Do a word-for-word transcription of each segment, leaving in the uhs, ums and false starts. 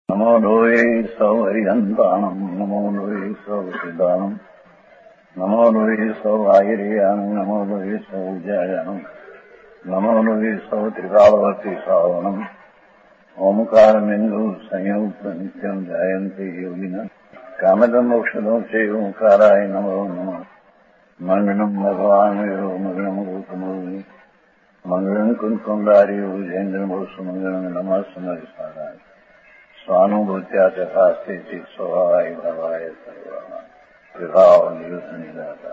नमो लोये सौहरिहन्ताणम् नमो लोये सौसिदानम् नमो लोये सौभागिर्यानम् नमो लोये सौज्यायानम् नमो लोये सौत्रिकालवती सावनम् ओंकारमिन्दु संयुक्त नित्यम् जायन्ते योगिनः कामदम् मोक्षदम् च ओंकाराय नमो नमः मङ्गलम् भगवान् यो मङ्गलम् गौतमोनि मङ्गलम् कुन्कुण्डार्यो जयेन्द्रमोसुमङ्गलम् नमः समरिसाराय स्वानुभूत्या तथास्ते चित् स्वभावाय भवाय सर्वः विभाव नियुक्त निराता।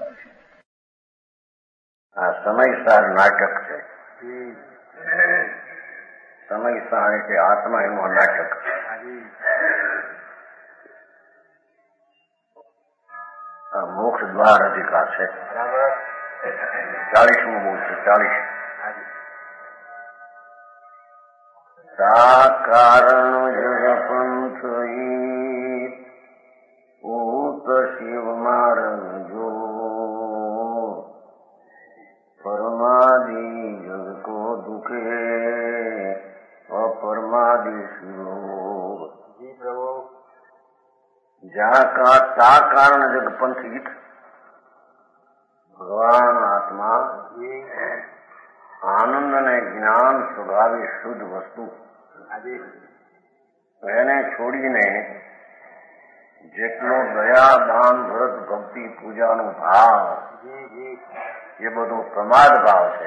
આ સમયસાર નાટક છે. સમયસાર એટલે આત્મા એનું નાટક. આ મોક્ષ દ્વાર અધિકાર છે. ચાલીસમું બોલ છે. ચાલીસ સાકારણ જગપંથ ઊત શિવ માર્ગ જો પરમાદિ જગ કો દુખે अपरमादि शिव जी प्रभु जहाँ का ता कारण जग पंथ हित भगवान आत्मा आनंद ने ज्ञान स्वभावी शुद्ध वस्तु એને છોડીને જેટલો દયા દાન વ્રત ભક્તિ પૂજાનો ભાવ એ બધો પ્રમાદ ભાવ છે.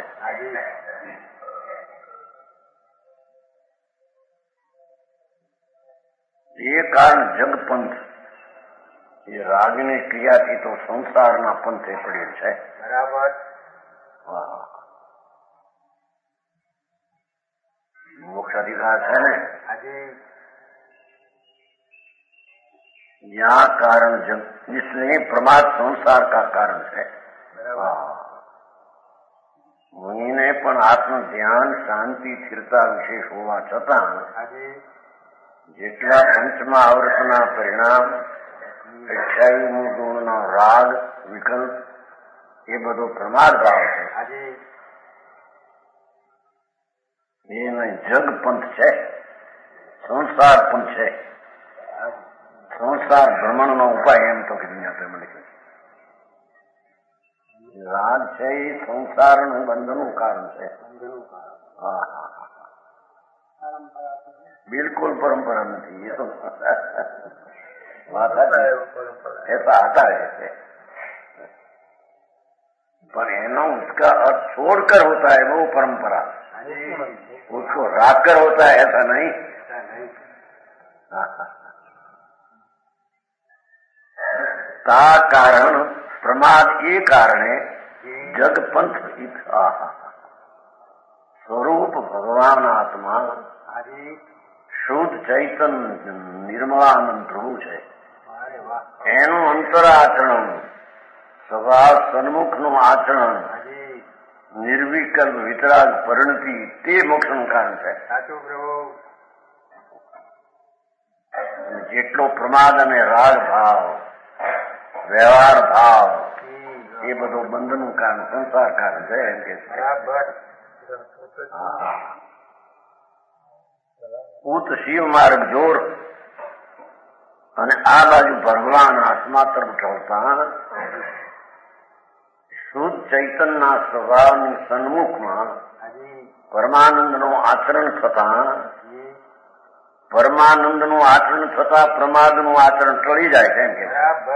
એ કારણ જગપંથ એ રાગની ક્રિયાથી તો સંસારના પંથે પડેલ છે. બરાબર. मोक्ष अधिकार है न. यहाँ कारण जब इसलिए प्रमाद संसार का कारण है. मुनि ने पण आत्म ध्यान शांति स्थिरता विशेष होवा छતાં જેટલા પંચમા આવર્તના પરિણામ અઠ્યાવીમું ગુણનો રાગ વિકલ્પ એ બધો પ્રમાદ ભાવ છે. એને જગ પંથ છે, સંસાર પંથ છે. સંસાર ભ્રમણનો ઉપાય એમ તો કીધું આપણે લખ્યું. રાગ છે એ સંસારનું બંધનું કારણ છે. હા હા बिल्कुल परंपरा नहीं. ये तो ऐसा आता है पर एनो उसका अर्थ छोड़कर होता है वो परंपरा. उसको राखकर होता है ऐसा नहीं. ता कारण प्रमाद ये कारण है जग पंथ स्वरूप भगवान आत्मा શુદ્ધ ચૈતન નિર્મળાનંદ પ્રભુ છે. એનું અંતર આચરણ સ્વભાવ સન્મુખનું આચરણ નિર્વિકલ્પ વિતરાગ પરિણતિ તે મોક્ષનું કારણ છે. જેટલો પ્રમાદ અને રાગ ભાવ વ્યવહાર ભાવ એ બધો બંધનું કારણ સંસાર કારણ છે એમ કે છે. ઉત શિવ માર્ગ જોર અને આ બાજુ ભગવાન આત્મા તરફ ચાલતા શુદ્ધ ચૈતનના સ્વભાવની સન્મુખમાં પરમાનંદનું આચરણ થતા પરમાનંદનું આચરણ થતા પ્રમાદનું આચરણ ટળી જાય છે એમ કે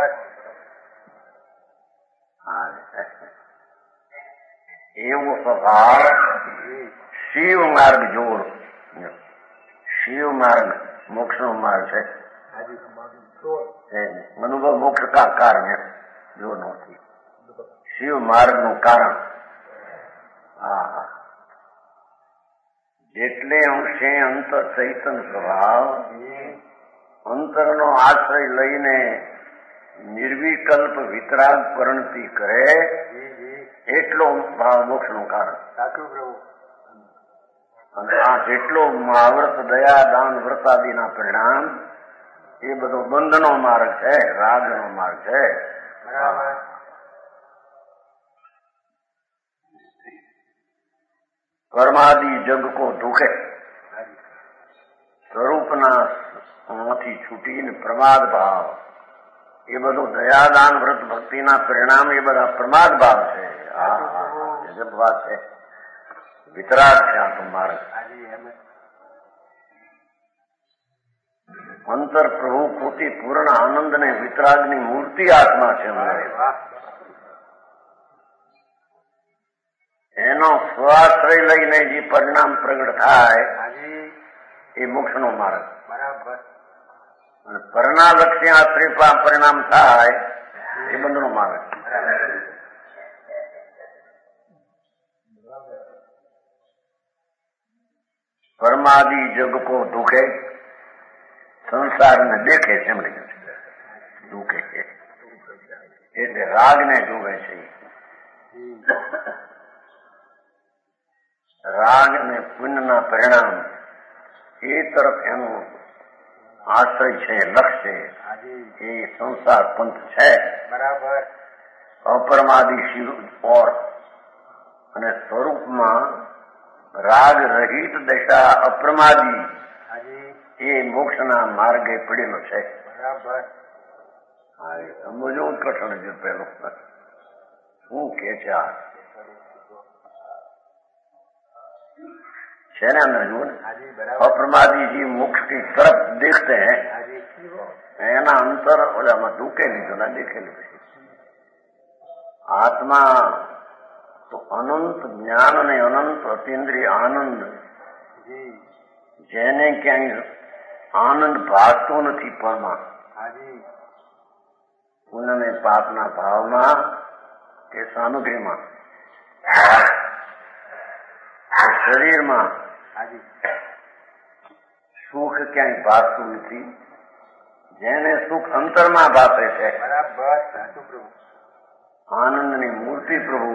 એવો સ્વભાવ શિવ માર્ગ જોર. शिव मार्ग मोक्ष नो मार्ग है. अनुभव मोक्ष का कारण है जो नहीं शिव मार्ग નું કારણ. હા જેટલે અંશે અંતર ચૈતન સ્વભાવ અંતરનો આશ્રય લઈને નિર્વિકલ્પ વિતરાગ પરિણતિ કરે એટલો ભાવ મોક્ષનું કારણ. સાચું પ્રભુ. અને આ જેટલો મહાવ્રત દયા દાન વ્રતાદિના પરિણામ એ બધો બંધનો માર્ગ છે, રાગનો માર્ગ છે. कर्मादि जग को दुखे स्वरूपना ભાવમાંથી છૂટીને પ્રમાદ ભાવ, એ બધું દયાદાન વ્રત ભક્તિના પરિણામ એ બધા પ્રમાદ ભાવ છે. ગજબ વાત છે. વિતરાગ છે આ તો માર્ગ. અંતર પ્રભુ પોતે પૂર્ણ આનંદ ને વિતરાગની મૂર્તિ આત્મા છે. એનો સ્વાશ્રય લઈને જે પરિણામ પ્રગટ થાય એ મોક્ષનો માર્ગ. બરાબર. અને પરનાલક્ષી આશ્રય પરિણામ થાય એ બંધનો માર્ગ. પરમાદિ જગ કો દુખે, સંસારને દેખે છે એમ દુખે છે એટલે રાગને ડૂબે છે. રાગ અને પુણ્યના પરિણામ એ તરફ એનું આશ્રય છે, લક્ષ્ય છે. એ સંસાર પંથ છે. બરાબર. અપરમાદી શિવ ઓર અને સ્વરૂપમાં રાગ રહિત દશા અપ્રમાદી એ મોક્ષના માર્ગે પડેલો છે. બરાબર. હા, એ સમજો કઠણ છે. પેલો શું કે છે આ છે ને અંદર જુઓ ને. अप्रमादी जी मोक्ष की तरफ देखते हैं, एना अंतर ओलाમાં ढूके લીધો ના દેખેલું. આત્મા તો અનંત જ્ઞાન અને અનંત અતિન્દ્રિય આનંદ, જેને ક્યાંય આનંદ ભાગતો નથી પરમાં, પુણ્ય ને પાપના ભાવમાં કે સામગ્રીમાં, શરીરમાં સુખ ક્યાંય ભાગતું નથી. જેને સુખ અંતરમાં ભાપે છે, આનંદની મૂર્તિ પ્રભુ,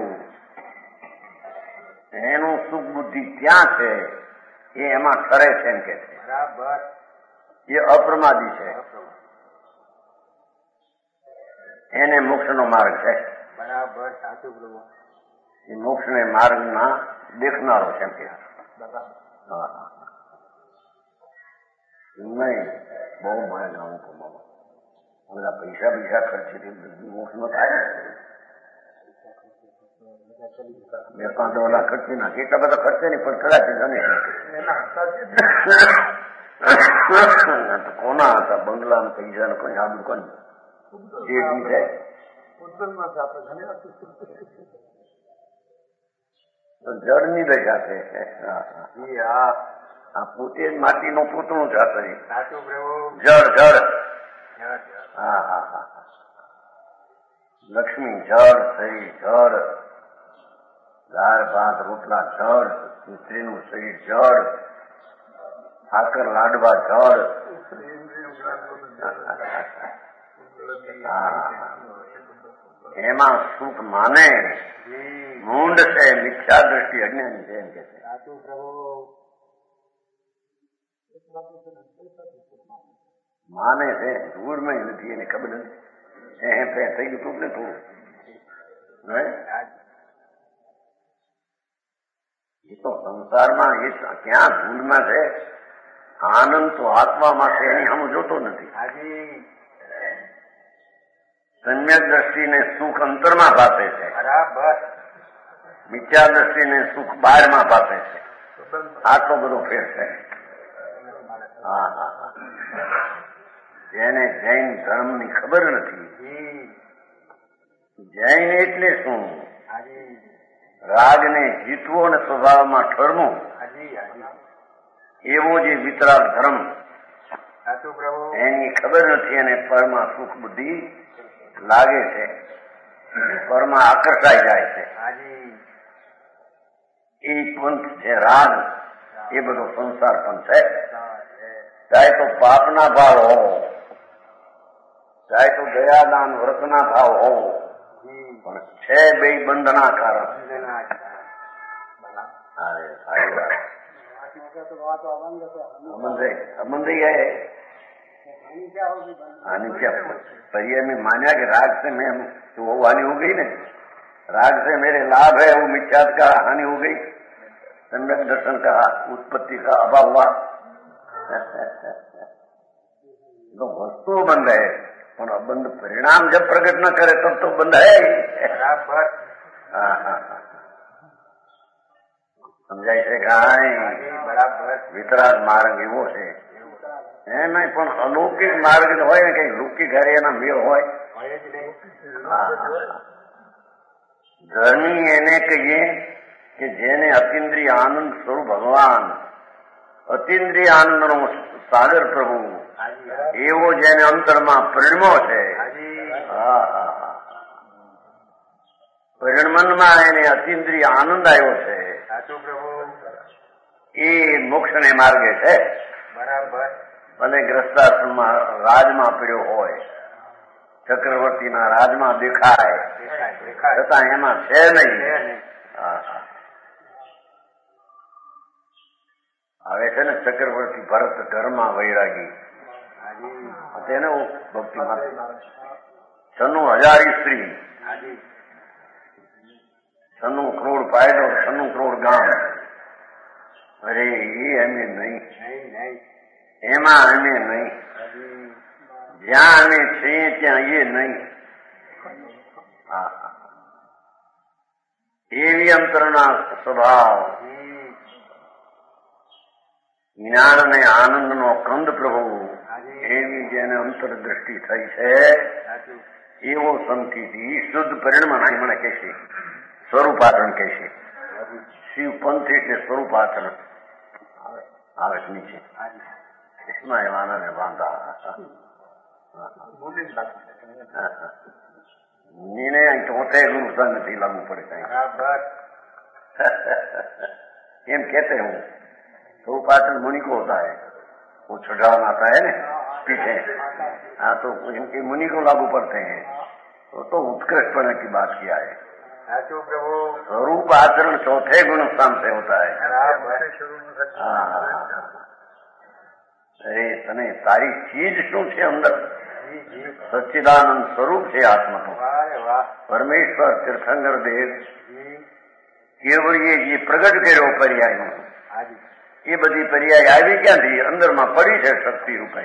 એનું સુખ બુદ્ધિ ત્યાં છે, એ એમાં ઠરે છે એમ કે છે. એ અપ્રમાદી છે, એને મોક્ષનો માર્ગ છે. બરાબર, સાચું પ્રભુ. એ મોક્ષને માર્ગમાં દેખનારો છે એમ કે. નહીં બહુ મારે ગાવું કમાવા બધા પૈસા પૈસા ખર્ચી મોક્ષ નો થાય. બે પાંચ ડોલા ખર્ચી નાખે, એટલા બધા ખર્ચે નહીં પણ કદાચ જાણે કોના હતા બંગલા ને પૈસા ને કોઈ આબુ કોણ જેટલી જાય જળની દશા છે. આ પોતે જ માટીનું પૂતળું છે. જળ જળ હા હા હા લક્ષ્મી જળ થઈ, જળ દાળ ભાત રોટલા જળ, સ્ત્રીનું શરીર જળ, સાકર લાડવા જળ. એમાં સુખ માને મૂંડ છે, મિથ્યા દ્રષ્ટિ અજ્ઞાની છે એમ કે છે. માને છે ધૂળમાં નથી, એને ખબર નથી. એ થઈ ગયું તું ને થોડું એ તો સંસારમાં એ ક્યાં ધૂળમાં છે. આનંદ તો આત્મામાં છે, એની હમ જોતો નથી. સમ્યક દ્રષ્ટિને સુખ અંતરમાં ભાપે છે, બરાબર. મિથ્યા દ્રષ્ટિને સુખ બહારમાં ભાપે છે. આટલો બધો ફેર છે. હા હા હા જેને જૈન ધર્મ ની ખબર નથી, જૈન એટલે શું? રાગને જીતવો અને સ્વભાવમાં ઠરવું, એવો જે વિતરાગ ધર્મ, એની ખબર નથી. અને પરમાં સુખ બુદ્ધિ લાગે છે, પરમાં આકર્ષાઈ જાય છે. એ પંથ છે રાગ. એ બધો સંસાર પંથ છે. ચાહે તો પાપના ભાવ હો, ચાહે તો દયાદાન વ્રતના ભાવ હો, પણ છે બે બંધના કારણ. अमन है हानि क्या पहिए में माना कि राग से मैं तो वो हानि हो गई ना, राग से मेरे लाभ है, वो मिथ्यात का हानि हो गई, सम्यक दर्शन का उत्पत्ति का अभाव हुआ. तो वस्तु बंध है, और बंध परिणाम जब प्रकट न करे तब तो बंध है ही। बराबर। हाँ हाँ हाँ, સમજાય છે કાંઈ? બરાબર. વિતરાગ માર્ગ એવો છે એને પણ અલૌકિક માર્ગ હોય ને કઈ લૌકિક હારે એના મેળ હોય ધર્મી એને કહીએ કે જેને અતિન્દ્રિય આનંદ સ્વરૂપ ભગવાન, અતિન્દ્રિય આનંદનો સાગર પ્રભુ એવો જેને અંતરમાં પરિણમો છે, પરિણમનમાં એને અતિન્દ્રિય આનંદ આવ્યો છે, એ મોક્ષને માર્ગે છે. બરાબર. ભલે ગ્રસ્તાશ્રમમાં રાજમાં પડ્યો હોય, ચક્રવર્તીના રાજમાં દેખાય છતાં એમાં છે નહીં. આવે છે ને ચક્રવર્તી ભરત ઘરમાં વૈરાગી, તેને ભક્તિ છન્નું હજારી સ્ત્રી, છન્નું કરોડ પાયલો, છન્નું કરોડ ગામ. અરે એ અમે નહીં, એમાં અમે નહીં, જ્યાં અમે છીએ ત્યાં એ નહીં. એવી અંતરના સ્વભાવ, જ્ઞાન અને આનંદનો કંદ પ્રભુ, એવી જેને અંતરદ્રષ્ટિ થઈ છે એવો સંતિથી શુદ્ધ પરિણમ નહીં મને કહેશે, સ્વરૂપાચરણ કહેશે. શિવ પંથ એટલે સ્વરૂપાચરણ આવે નીચે એમાં એવાના ને વાંધા નીને ચોથે ગુરુ સંઘથી લાગુ પડે એમ कहते हूँ. स्वरूपाचरण मुनि को होता है, वो छठान आता है ना पीछे, हाँ तो इनके मुनि को लागू पड़ते हैं. वो तो उत्कृष्टपने की बात किया है. स्वरूप आचरण चौथे गुण स्थान से होता है. अरे तने तारी चीज शू છે અંદર? સચ્ચિદાનંદ સ્વરૂપ છે આત્મા તો. પરમેશ્વર તીર્થંકર દેવ કેવળ એ પ્રગટ કર્યો પર્યાયનો, એ બધી પર્યાય આવી ક્યાંથી? અંદરમાં પડી છે શક્તિ રૂપે.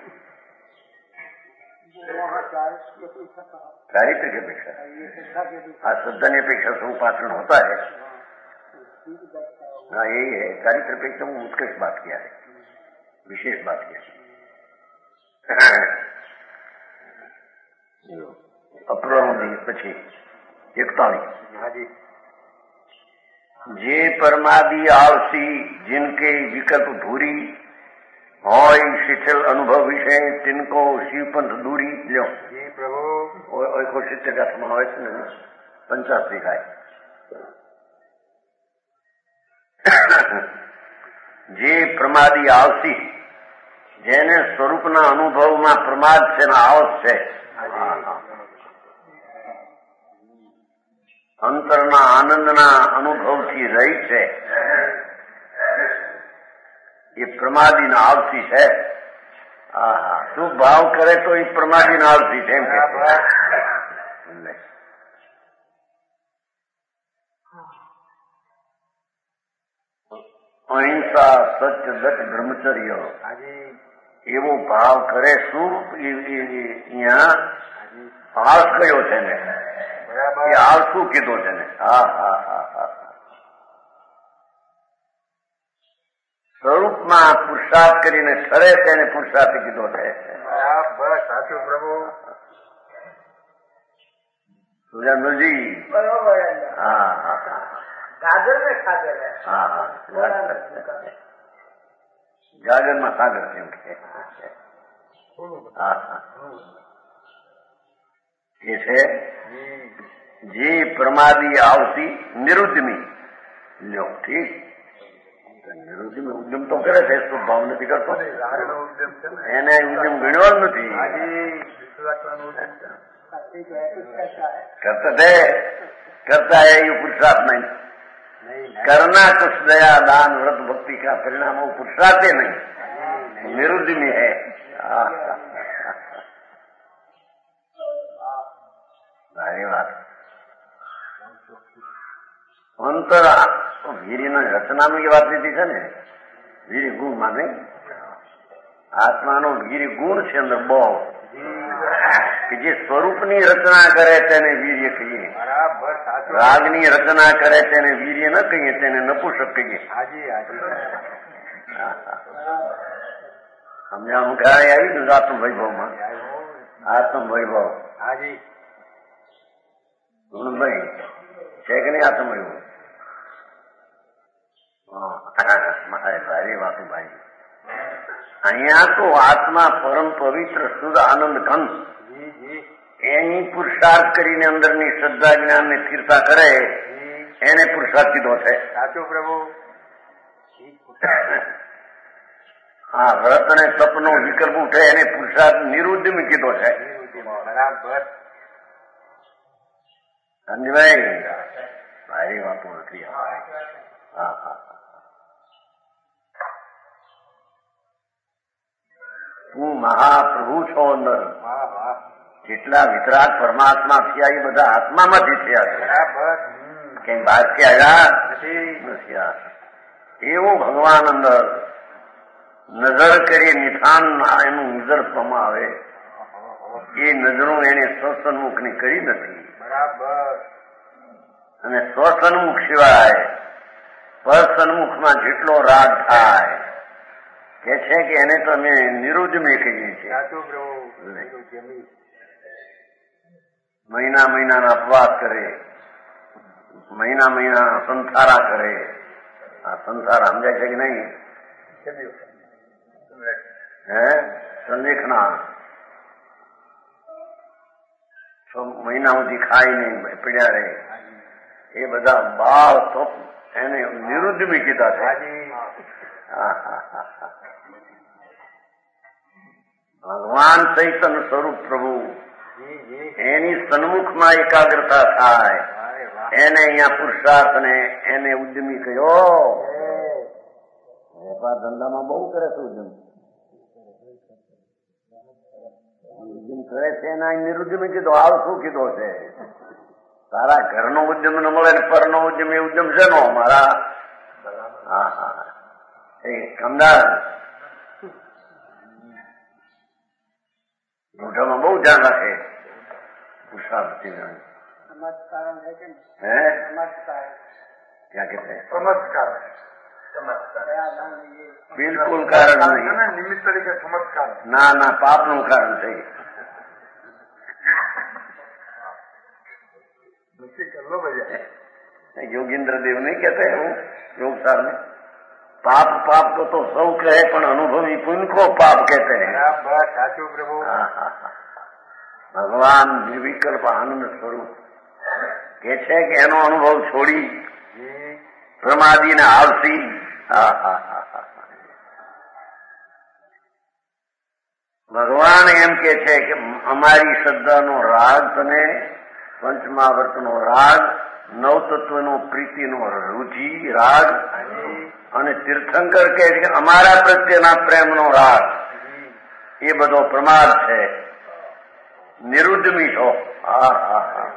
चारित्र की अपेक्षा, हाँ श्रद्धा की अपेक्षा स्वरूपाचरण होता है. हाँ यही है, चारित्र अपेक्षा में उत्कृष्ट बात किया है, विशेष बात किया. अप्रमदी પછી એકતાલીસ. જે પરમાદી આવસી जिनके विकल्प भूरी હોય શીતલ અનુભવ વિશે तिनको શિવપંથ દૂરી લ્યો. પ્રભુ સિત્તેર ગાથામાં આવે છે ને પંચાસ દેખાય. જે પ્રમાદી આવસી, જેને સ્વરૂપના અનુભવમાં પ્રમાદ છે ને આવસ છે, અંતરના આનંદના અનુભવથી રહિત છે, એ પ્રમાદી ના આવતી છે. હા હા, શુભ ભાવ કરે તો એ પ્રમાદી ના આવતી છે એમ કે અહિંસા સત્ય દત્ત બ્રહ્મચર્ય એવો ભાવ કરે શું? અહીંયા આળસ કયો છે ને, એ આળસુ કીધો છે ને. હા હા હા હા, સ્વરૂપમાં પુરુષાર્થ કરીને ઠરે તેને પુરુષાર્થ કીધો છે. સાચું પ્રભુ. સુજાનજી હા હા હા, ગાજર ને ખાજર. હા હા, ગાજર માં સાગર કેમ કે હા હા, એ છે જે પ્રમાદી આવતી નિરુદ્ધમી લ્યો. ઠીક, નિરુદ્ધમી ઉદ્યમ તો કરે છે, શુભ ભાવ નથી કરતો, એને ઉદ્યમ ગણ્યો જ નથી. करता है करता है ये पुरुषार्थ नहीं. करना कुछ दया दान व्रत भक्ति का परिणाम वो पुरुषार्थ नहीं, निरुद्ध में है. सारी बात अंतर વીરી રચનામાં એ વાત લીધી છે ને, વીરી ગુણમાં નહીં. આત્માનો વીર્ય ગુણ છે અંદર બહુ, કે જે સ્વરૂપની રચના કરે તેને વીર્ય કહીએ, બરાબર સાચું. રાગની રચના કરે તેને વીર્ય ન કહીએ, તેને નપુંસક કહીએ. હાજી હાજી. સમજણ મુખાય આવી ને આત્મ વૈભવમાં, આત્મ વૈભવ. હાજી. ભાઈ છે કે નહીં આત્મ વૈભવ? ભારી વાતું ભાઈ. અહીંયા તો આત્મા પરમ પવિત્ર શુદ્ધ આનંદ ઘન, એની પુરુષાર્થ કરીને અંદરની શ્રદ્ધા જ્ઞાન ને સ્થિરતા કરે એને પુરુષાર્થ કીધો છે. સાચું પ્રભુ. હા, વ્રત અને તપનો વિકલ્પ ઉઠે એને પુરુષાર્થ નિરુદ્ધમી કીધો છે. બરાબર. સમજભાઈ ભારી વાતો નથી. હા હા, તું મહાપ્રભુ છો. અંદર જેટલા વિતરાગ પરમાત્મા થયા એ બધા આત્મામાંથી થયા છે. બરાબર. કઈ બહારથી આવ્યા નથી. એવો ભગવાન અંદર નજર કરી નિધાન એનું નિદર્શનમાં આવે એ નજરો એને સ્વસન્મુખની કરી નથી. બરાબર. અને સ્વસન્મુખ સિવાય પરસન્મુખમાં જેટલો રાગ થાય કે છે કે એને તો અમે નિરુદ્ધમી કહીએ છીએ. સાચું પ્રભુ. મહિના મહિનાના અપવાસ કરે, મહિના મહિનાના સંસારા કરે. આ સંસાર સમજાય છે કે નહીં? હે સંલેખના મહિના સુધી ખાઈ નહીં પીડ્યા રહે એ બધા બાળ તો એને નિરુદ્ધમી કીધા છે. ભગવાન ચૈતન્ય સ્વરૂપ પ્રભુ એની સન્મુખમાં એકાગ્રતા થાય એને અહીંયા પુરુષાર્થ ને એને ઉદ્યમી કહ્યો. વેપાર ધંધામાં બહુ કરે છે ઉદ્યમ, ઉદ્યમ કરે છે એના નિરુદ્યમી કીધો. આવ શું કીધો છે? તારા ઘરનો ઉદ્યમ ન મળે ને પરનો ઉદ્યમ એ ઉદ્યમ છે નો મારા. હા હા, એ કમદાર મોઢામાં બહુ ધ્યાન રાખે પુરુષાર્થ. હે ક્યાં કે ચમત્કાર. બિલકુલ કારણ નહીં. નિમિત્ત તરીકે ચમત્કાર. ના ના, પાપનું કારણ છે. યોગીન્દ્ર દેવ નહીં કહેતા એવું યોગસાર ને? પાપ પાપ को तो સૌ કહે પણ અનુભવી પુण्य को पाप कहते हैं. સાચું પ્રભુ. ભગવાન નિર્વિકલ્પ આનંદ સ્વરૂપ કે છે કે એનો અનુભવ છોડી પ્રમાદીને આવતી. ભગવાન એમ કે છે કે અમારી શ્રદ્ધાનો રાગ તને પંચમાવર્તનો રાગ, નવતત્વનો પ્રીતિનો રુચિ રાગ અને તીર્થંકર કહે છે કે અમારા પ્રત્યેના પ્રેમનો રાગ એ બધો પ્રમાદ છે. નિરુદ્ધમી છો. હા હા હા,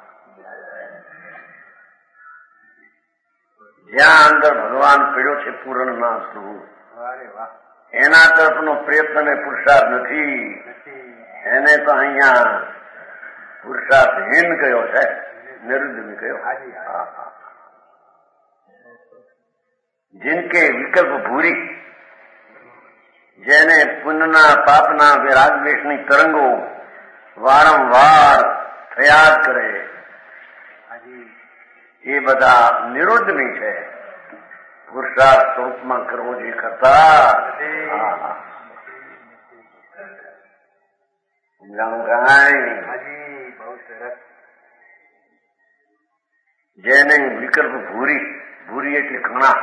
જ્યાં અંદર ભગવાન પીડ્યો છે પૂર્ણ ના સ્વરૂપ એના તરફનો પ્રયત્ન ને પુરુષાર્થ નથી. એને તો અહીંયા પુરુષાર્થહીન કયો છે, નિરુદ્ધમી કયો. जिनके विकल्प भूरी, જેને પુણ્યના પાપના વિરાગ દ્વેષની તરંગો વારંવાર થયા કરે એ બધા નિરુદ્ધમી છે. પુરુષાર્થ સ્વરૂપમાં કરવો જોઈએ કરતા. સમજાણું કાંઈ? જેને વિકલ્પ ભૂરી, ભૂરી એટલે ઘણા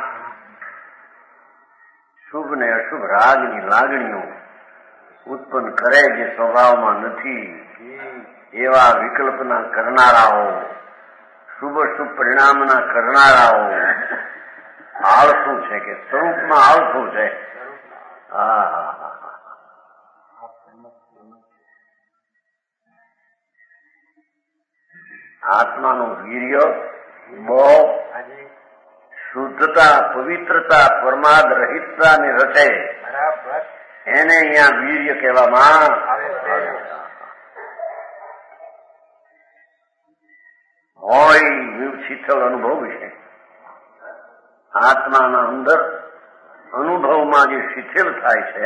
શુભ ને અશુભ રાગની લાગણીઓ ઉત્પન્ન કરે જે સ્વભાવમાં નથી એવા વિકલ્પના કરનારાઓ, શુભ શુભ પરિણામના કરનારાઓ આળસુ છે કે સ્વરૂપમાં આળસુ છે. હા હા હા, આત્માનું વીર્ય બહુ શુદ્ધતા, પવિત્રતા, પરમાદ રહિતતાને રચે એને અહીંયા વીર્ય કહેવામાં આવે છે. હોય શીતળ અનુભવ વિશે આત્માના અંદર અનુભવમાં જે શિથિલ થાય છે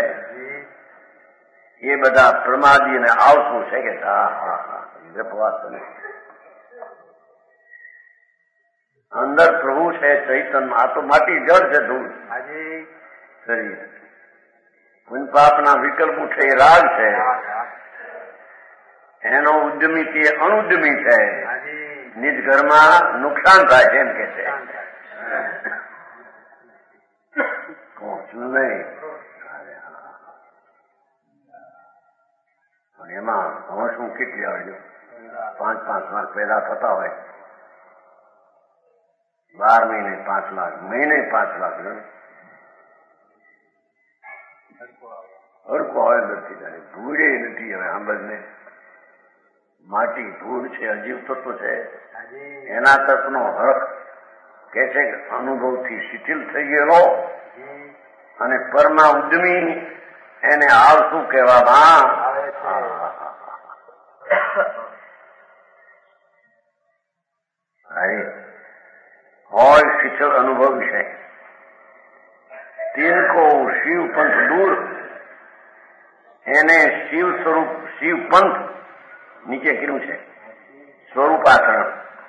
એ બધા પ્રમાદીને આવતું છે કે હા હા હા જપવાત નહીં. અંદર પ્રભુ છે ચૈતન્ય, આ તો માટી જળ છે ધૂળ હાજી શરીર. પુણ્યપાપના વિકલ્પ ઉઠે એ રાગ છે, એનો ઉદ્યમી તે અણુદ્યમી છે. હાજી નિજ ઘરમાં નુકસાન થાય છે એમ કે છે. પહોંચવું નહીં. પણ એમાં હવે શું કેટલી આવે પાંચ પાંચ લાખ પેદા થતા હોય, બાર મહિને પાંચ લાખ, મહિને પાંચ લાખ હરકો આવે નથી જાય. ધૂળે નથી હવે આંબજને. માટી ધૂળ છે, અજીવ તત્વ છે. એના તત્વનો હરખ કે છે કે અનુભવથી શિથિલ થઈ ગયેલો અને પરમાં ઉદ્યમી એને આવશું કહેવામાં આવે છે. અરે હોય શીતળ અનુભવ વિષય તિલકો શિવ પંથ દૂર, એને શિવ સ્વરૂપ શિવ પંથ નીચે કર્યું છે. સ્વરૂપાચરણ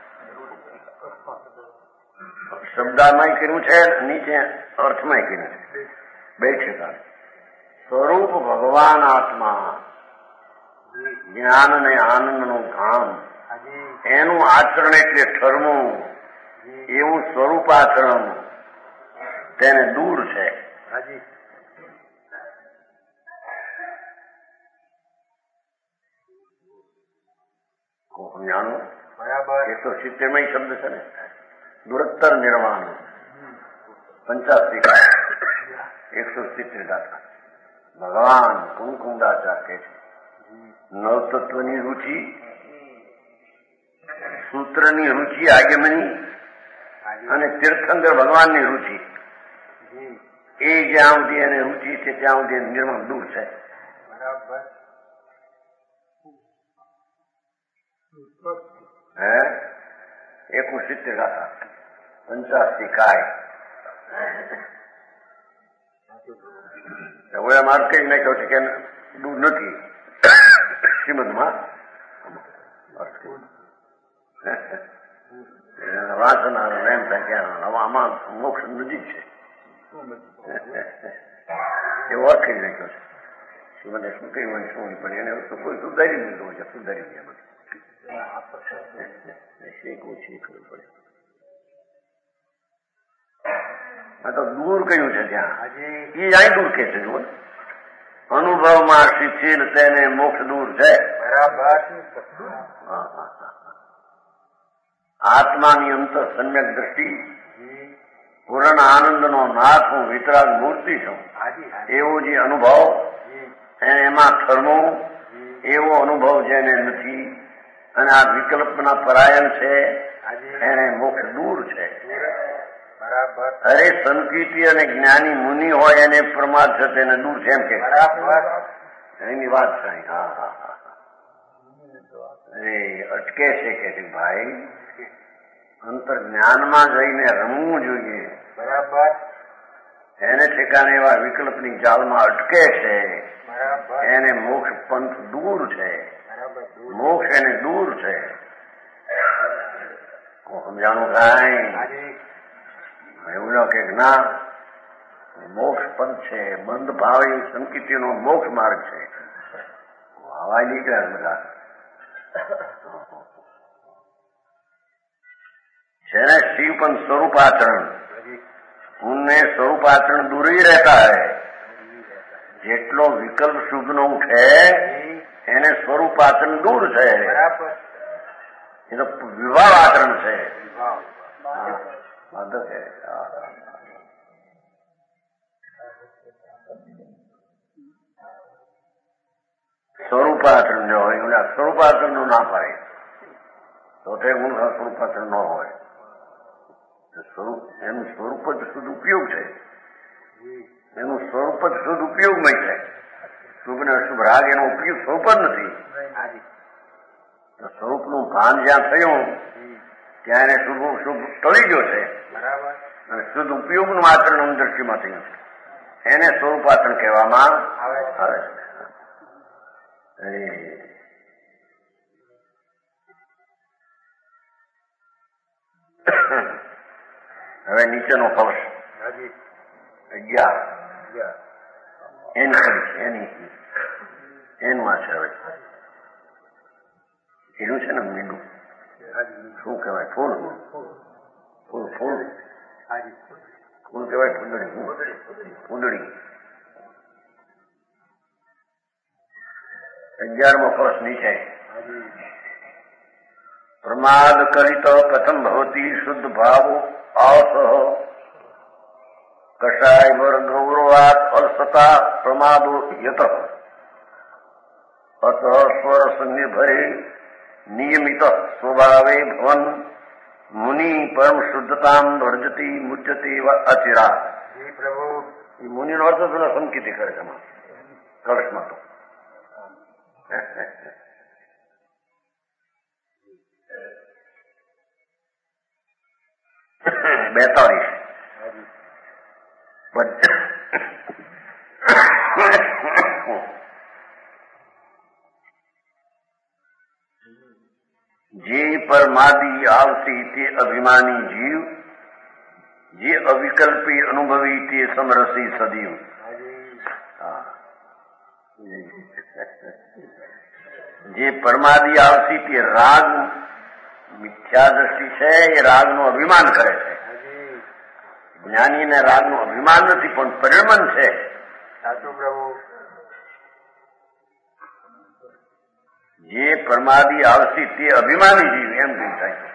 શબ્દામાં કર્યું છે, નીચે અર્થમાં કર્યું છે. બે ઠેકાણ સ્વરૂપ ભગવાન આત્મા, જ્ઞાન અને આનંદનું ધામ, એનું આચરણ એટલે ઠરવું. એવું સ્વરૂપાચરણ તેને દૂર છે. હાજી સમજાણું? બરાબર. એ તો સિત્તેરમય શબ્દ છે ને. દુરત્તર નિર્વાણ પંચાસી એકસો સિત્તેર દાખલા ભગવાન કુમકુંડાચાર કહે છે નવતત્વની રુચિ, સૂત્રની રુચિ આગમની અને તીર્થંકર ભગવાનની રુચિ, એ જ્યાં સુધી એને રુચિ છે ત્યાં સુધી નિર્માણ દૂર છે. બરાબર. હે એકું સિત્તેર દાખલા પંચાસી કાય હવે મારે કઈ નાખ્યો છે કે દૂર નથી શ્રીમદમાં વાંચનાર એમ થાય કે આમાં મોક્ષ નજીક છે એવો અર્થ કરી નાખ્યો છે. શ્રીમદે શું કહ્યું હોય શું નહીં, પણ એને તો કોઈ સુધારી દીધું હોય છે. સુધારી દે મને શીખવું શીખવું પડે. આ તો દૂર કયું છે ત્યાં, એ અહીં દૂર કે છે. જુઓ અનુભવમાં શિથિલ તેને મોક્ષ દૂર છે. બરાબર. આત્માની અંતર સમ્યક દ્રષ્ટિ, પૂર્ણ આનંદનો નાથ હું, વિતરાગ મૂર્તિ છું, એવો જે અનુભવ એને એમાં ઠરવું, એવો અનુભવ જેને નથી અને આ વિકલ્પના પરાયણ છે એને મોક્ષ દૂર છે. બરાબર. અરે સંકીર્તિ અને જ્ઞાની મુનિ હોય એને પ્રમાદ છે તેને દૂર છે એમ કે બરાબર. એની વાત છે. હા હા હા અરે અટકે છે કે ભાઈ અંતર જ્ઞાનમાં જઈને રમવું જોઈએ. બરાબર. એને ઠેકાણે એવા વિકલ્પની જાળમાં અટકે છે. બરાબર. એને મોક્ષ પંથ દૂર છે. બરાબર. મોક્ષ એને દૂર છે. સમજાણું કાંઈ એવું ન કે ના મોક્ષ પંથ છે, બંધ ભાવે સંકિતિનો મોક્ષ માર્ગ છે. હવા નીકળ્યા બધા જેને शिव पंथ स्वरूपाचरण, उनमें स्वरूपाचरण दूर ही रहता है. જેટલો વિકલ્પ શુભ નો ઉઠે એને સ્વરૂપાચરણ દૂર છે. એ તો વિવાહ આચરણ છે. સ્વરૂપાચરણ જો હોય એમને સ્વરૂપાચરણ નું ના પાડે તો તે ગુણ સ્વરૂપાચરણ ન હોય. સ્વરૂપ એનું સ્વરૂપ જ શુદ્ધ ઉપયોગ છે. એનું સ્વરૂપ જ શુદ્ધ ઉપયોગમય છે. રાગ એનો ઉપયોગ સ્વરૂપ જ નથી. તો સ્વરૂપનું ભાન જ્યાં થયું ત્યાં એને શુભ શુભ ટળી ગયો છે અને શુદ્ધ ઉપયોગનું આચરણ દ્રષ્ટિમાં થયું છે. એને સ્વરૂપાચરણ કહેવામાં આવે છે. હવે નીચેનો કવચ અગિયાર એની કરી એની એનું આ છે. હવે એનું છે ને મીંડું શું કહેવાય? ફૂલ ફૂલ ફૂલ ફૂલ કહેવાય. ફૂંદડી ફૂંદડી અગિયારમો કવચ નીચે પ્રમાદ કરિત કથમ ભવતી શુદ્ધ ભાવ આસહ કષાય વર ગૌરવાત અલ્સતા પ્રમાદો યત અત સ્વર સંનિર્ભરે નિયમિત સ્વભાવે ભવન મુનિ પરમ શુદ્ધતામ વર્જતી મુચ્યતે અચિરા. પ્રભુ એ મુનિનો અર્થ થોડા સંકેતી કરે છે કળશમાં. તો બેતાલીસ જે પરમાદી આવતી તે અભિમાની જીવ, જે અવિકલ્પી અનુભવી તે સમરસી સદીવ. જે પરમાદી આવતી તે રાગ મિથ્યા દ્રષ્ટિ છે, એ રાગનું અભિમાન કરે છે. જ્ઞાનીને રાગનું અભિમાન નથી પણ પરિણમન છે. સાચું પ્રભુ. જે પરમાદી આવતી તે અભિમાની જીવ એમ કહી થાય.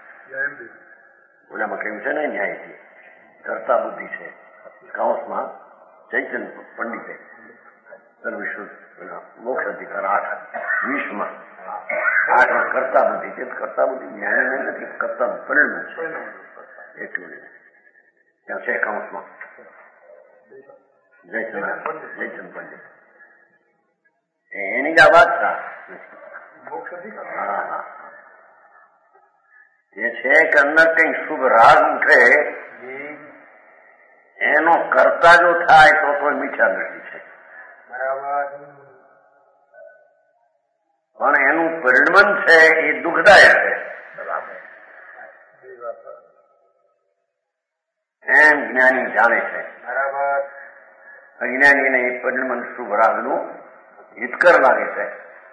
ઓલામાં કહ્યું છે ને ન્યાયથી કરતા બુદ્ધિ છે. કાઉન્સમાં ચૈતન પંડિતે સર્વવિશ્વ મોક્ષ અધિકાર આઠ વીસમાં આઠમાં કરતા બુદ્ધિ છે. કરતા બુદ્ધિ જ્ઞાનીને નથી, કરતા પરિણમન છે. એટલું ત્યાં છે કાઉન્સમાં જયચંદ જયચંદ પંડિત. એની જ આ વાત હા હા એ છે કે અંદર કઈ શુભ રાગ ઉઠે એનો કરતા જો થાય તો કોઈ મીઠા દ્રષ્ટિ છે. પણ એનું પરિણમન છે એ દુઃખદાયક છે. એમ જ્ઞાની જાણે છે. અજ્ઞાનીને એ પરિણમન શુભ રાગનું હિતકર લાગે છે.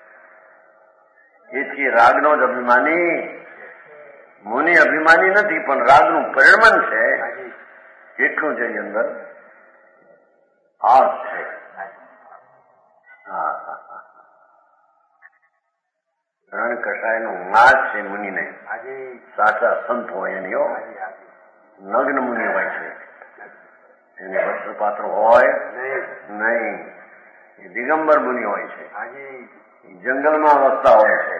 એથી રાગનો જ અભિમાની, મુનિ અભિમાની નથી પણ રાગનું પરિણમન છે એટલું જ એની અંદર આર્થ છે. હા હા રણ કષાયનો નાશ છે મુનિને. સાચા સંત હોય એની નગ્ન મુનિ હોય છે. એને વસ્ત્રપાત્ર હોય નહીં. એ દિગંબર મુનિ હોય છે. જંગલમાં વસતા હોય છે.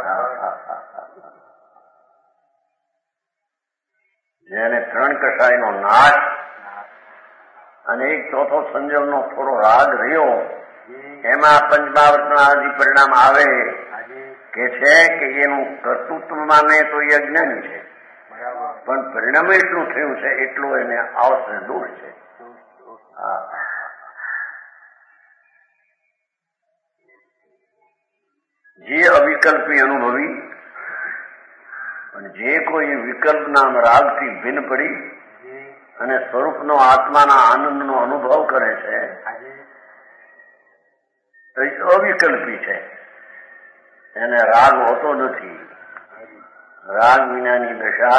જેને ત્રણ કષાયનો નાશ અને એક ચોથો સંજમનો થોડો રાગ રહ્યો એમાં પંચમાવર્તના આદિ પરિણામ આવે કે છે કે એનું કર્તૃત્વ માને તો એ અજ્ઞાની છે. પણ પરિણામ એટલું થયું છે એટલું એને આવશે દોષ છે. હા જે અવિકલ્પી અનુભવી પણ જે કોઈ વિકલ્પના રાગથી ભિન્ન પડી અને સ્વરૂપનો આત્માના આનંદનો અનુભવ કરે છે તો એ અવિકલ્પી છે. એને રાગ હોતો નથી. રાગ વિનાની દશા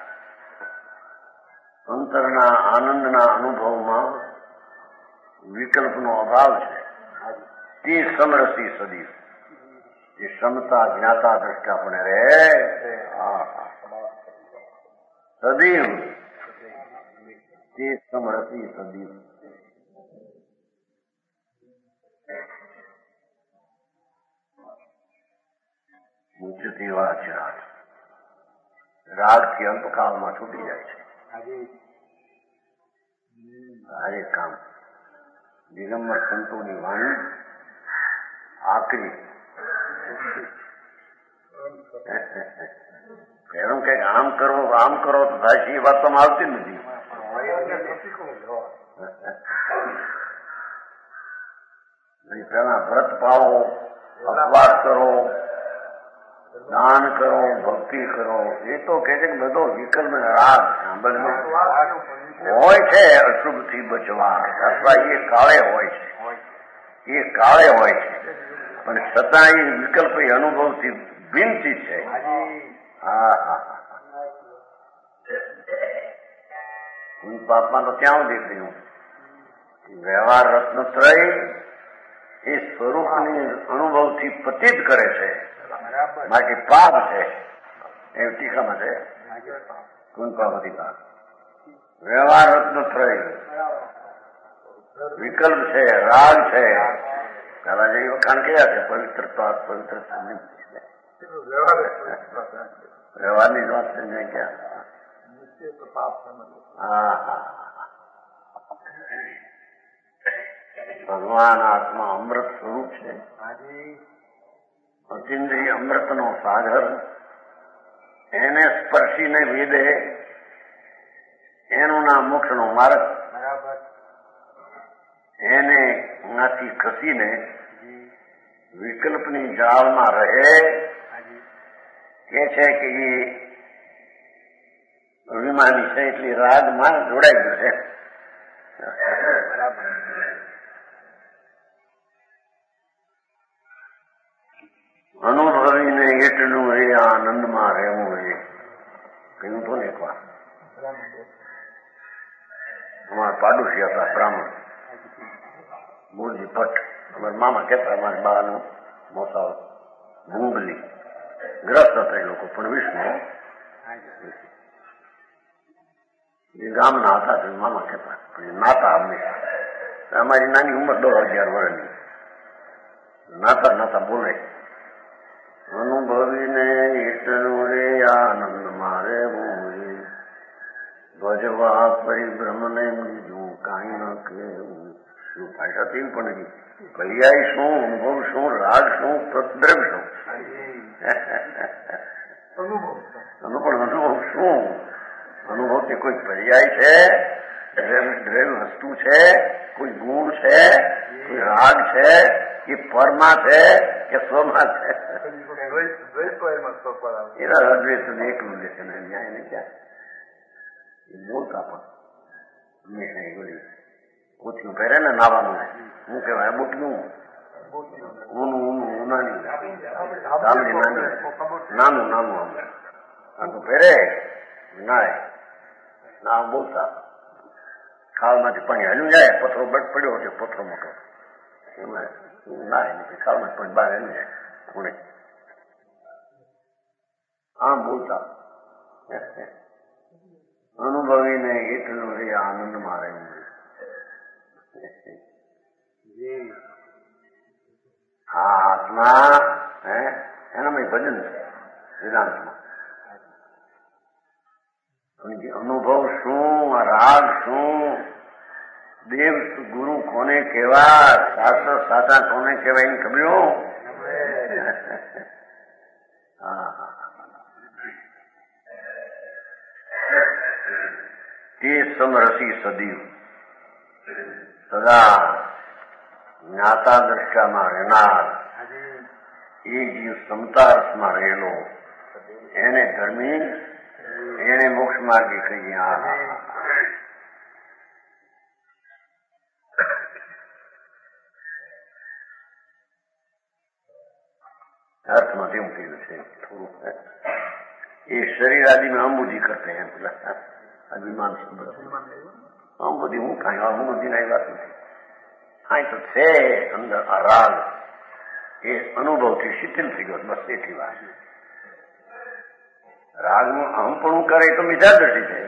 અંતરના આનંદના અનુભવમાં વિકલ્પનો અભાવ છે. તે સમરસી સદીવ એ ક્ષમતા જ્ઞાતા દ્રષ્ટા પણ રહે સદીવ. તે સમરસી સદીવ મુચ્યતે વાચા. રાગથી અંતકાળમાં છૂટી જાય છે. હરેક કામ દિગંબર સંતોની વાણી આકરી એમ કે આમ કરો આમ કરો તો થાય છે, એ વાત તો આવતી નથી. પેલા વ્રત પાળો, અપવાસ કરો, દાન કરો, ભક્તિ કરો, એ તો કે છે કે બધો વિકલ્પ રાગ સાંભળનો હોય છે અશુભથી બચવા, અથવા એ કાળે હોય છે, એ કાળે હોય છે, પણ છતાં એ વિકલ્પ એ અનુભવથી ભિન્નથી છે. હા હા પાપમાં તો ત્યાં સુધી થયું વ્યવહાર રત્નત્રય એ સ્વરૂપની અનુભવથી પતિત કરે છે, બાકી પાપ છે એ ટીકામાં છે. કુંપાવતી પાપ વ્યવહાર રત્નત્રય વિકલ્પ છે, રાગ છે. પેલા જે વખાણ કયા છે પવિત્રતા પવિત્રતા વ્યવહારની જ વાત છે ક્યાં. હા હા ભગવાન આત્મા અમૃત સ્વરૂપ છે, અતિન્દ્રિય અમૃતનો સાગર. એને સ્પર્શીને વેદે એનું નામ મોક્ષનો માર્ગ. એને માંથી ખસીને વિકલ્પની જાળમાં રહે કે છે કે એ અભિમાની છે, એટલે રાગમાં જોડાઈ ગયો છે. અનુભવીને એટલું એ આનંદમાં રહેવું એ કહ્યું તો ને એક વાર. અમારા પાડોશી હતા બ્રાહ્મણ મૂળજી ભટ્ટ, અમારા મામા કહેતા અમારી બાનું મોસા મુંગલી ગ્રસ્ત હતા એ લોકો, પણ વિષ્ણુ એ ગામના હતા તો મામા કહેતા, પણ એ નાતા હંમેશા. અમારી નાની ઉંમર દોઢ અગિયાર વર્ષની, નાતા નાતા બોલે અનુભવીને એટલું રે આનંદમાં રહેવું ભજવા પરિભ્રમને બીજું કાંઈ ન કહેવું. શું ભાષા તેમ પણ નહીં. પર્યાય શું, અનુભવ શું, રાગ શું, દ્રવ્ય શું, અનુભવ અનુભવ શું. અનુભવ તે કોઈ પર્યાય છે, દ્રવ્ય વસ્તુ છે, કોઈ ગુણ છે, કોઈ રાગ છે, કે પરમાં છે કે સ્વમાં છે. એના અદ્વૈત એકલું લે છે ને ન્યાય ને ક્યાં એ બોલતા પણ હંમેશા એ બોલી પોથીઓ પહેરે ને નાવાનું શું કહેવાય બુટનું ઊનું ઊનું ઉનાની ચામડી નાની નાનું નાનું આમ આ તો પહેરે નાય ના બોલતા ખાલમાંથી પાણી હલ્યું જાય, પથરો પડ્યો છે, પથરો મોટો એમાં નાય નથી, ખાલમાંથી પાણી બહાર હલ્યું જાય થોડે આમ બોલતા. અનુભવીને એટલું એ આનંદમાં રહેવું. આ આત્મા હે એનામાં ભજન છે વેદાંતમાં. અનુભવ શું, રાગ શું, દેવ ગુરુ કોને કહેવા, શાસ્ત્ર સાચા કોને કહેવાય એની ખબર્યું. હા તે સમરસી સદીવ સદા જ્ઞાતા દ્રષ્ટામાં રહેનાર એ જીવ સમતારસમાં રહેલો એને ધર્મી, એને મોક્ષ માર્ગી કહીએ. અર્થમાં તેવું કહ્યું છે થોડું એ શરીર આદિ में हम बुद्धि करते हैं अभिमान हम बुद्धि હું કાંઈ હું બુદ્ધિ ના વાત નથી. હા તો છે અંદર આ રાગ એ અનુભવથી શિથિલ થઈ ગયો બસ એટલી વાત. રાગનું અહમપણું કરે તો મિથ્યા દ્રષ્ટિ છે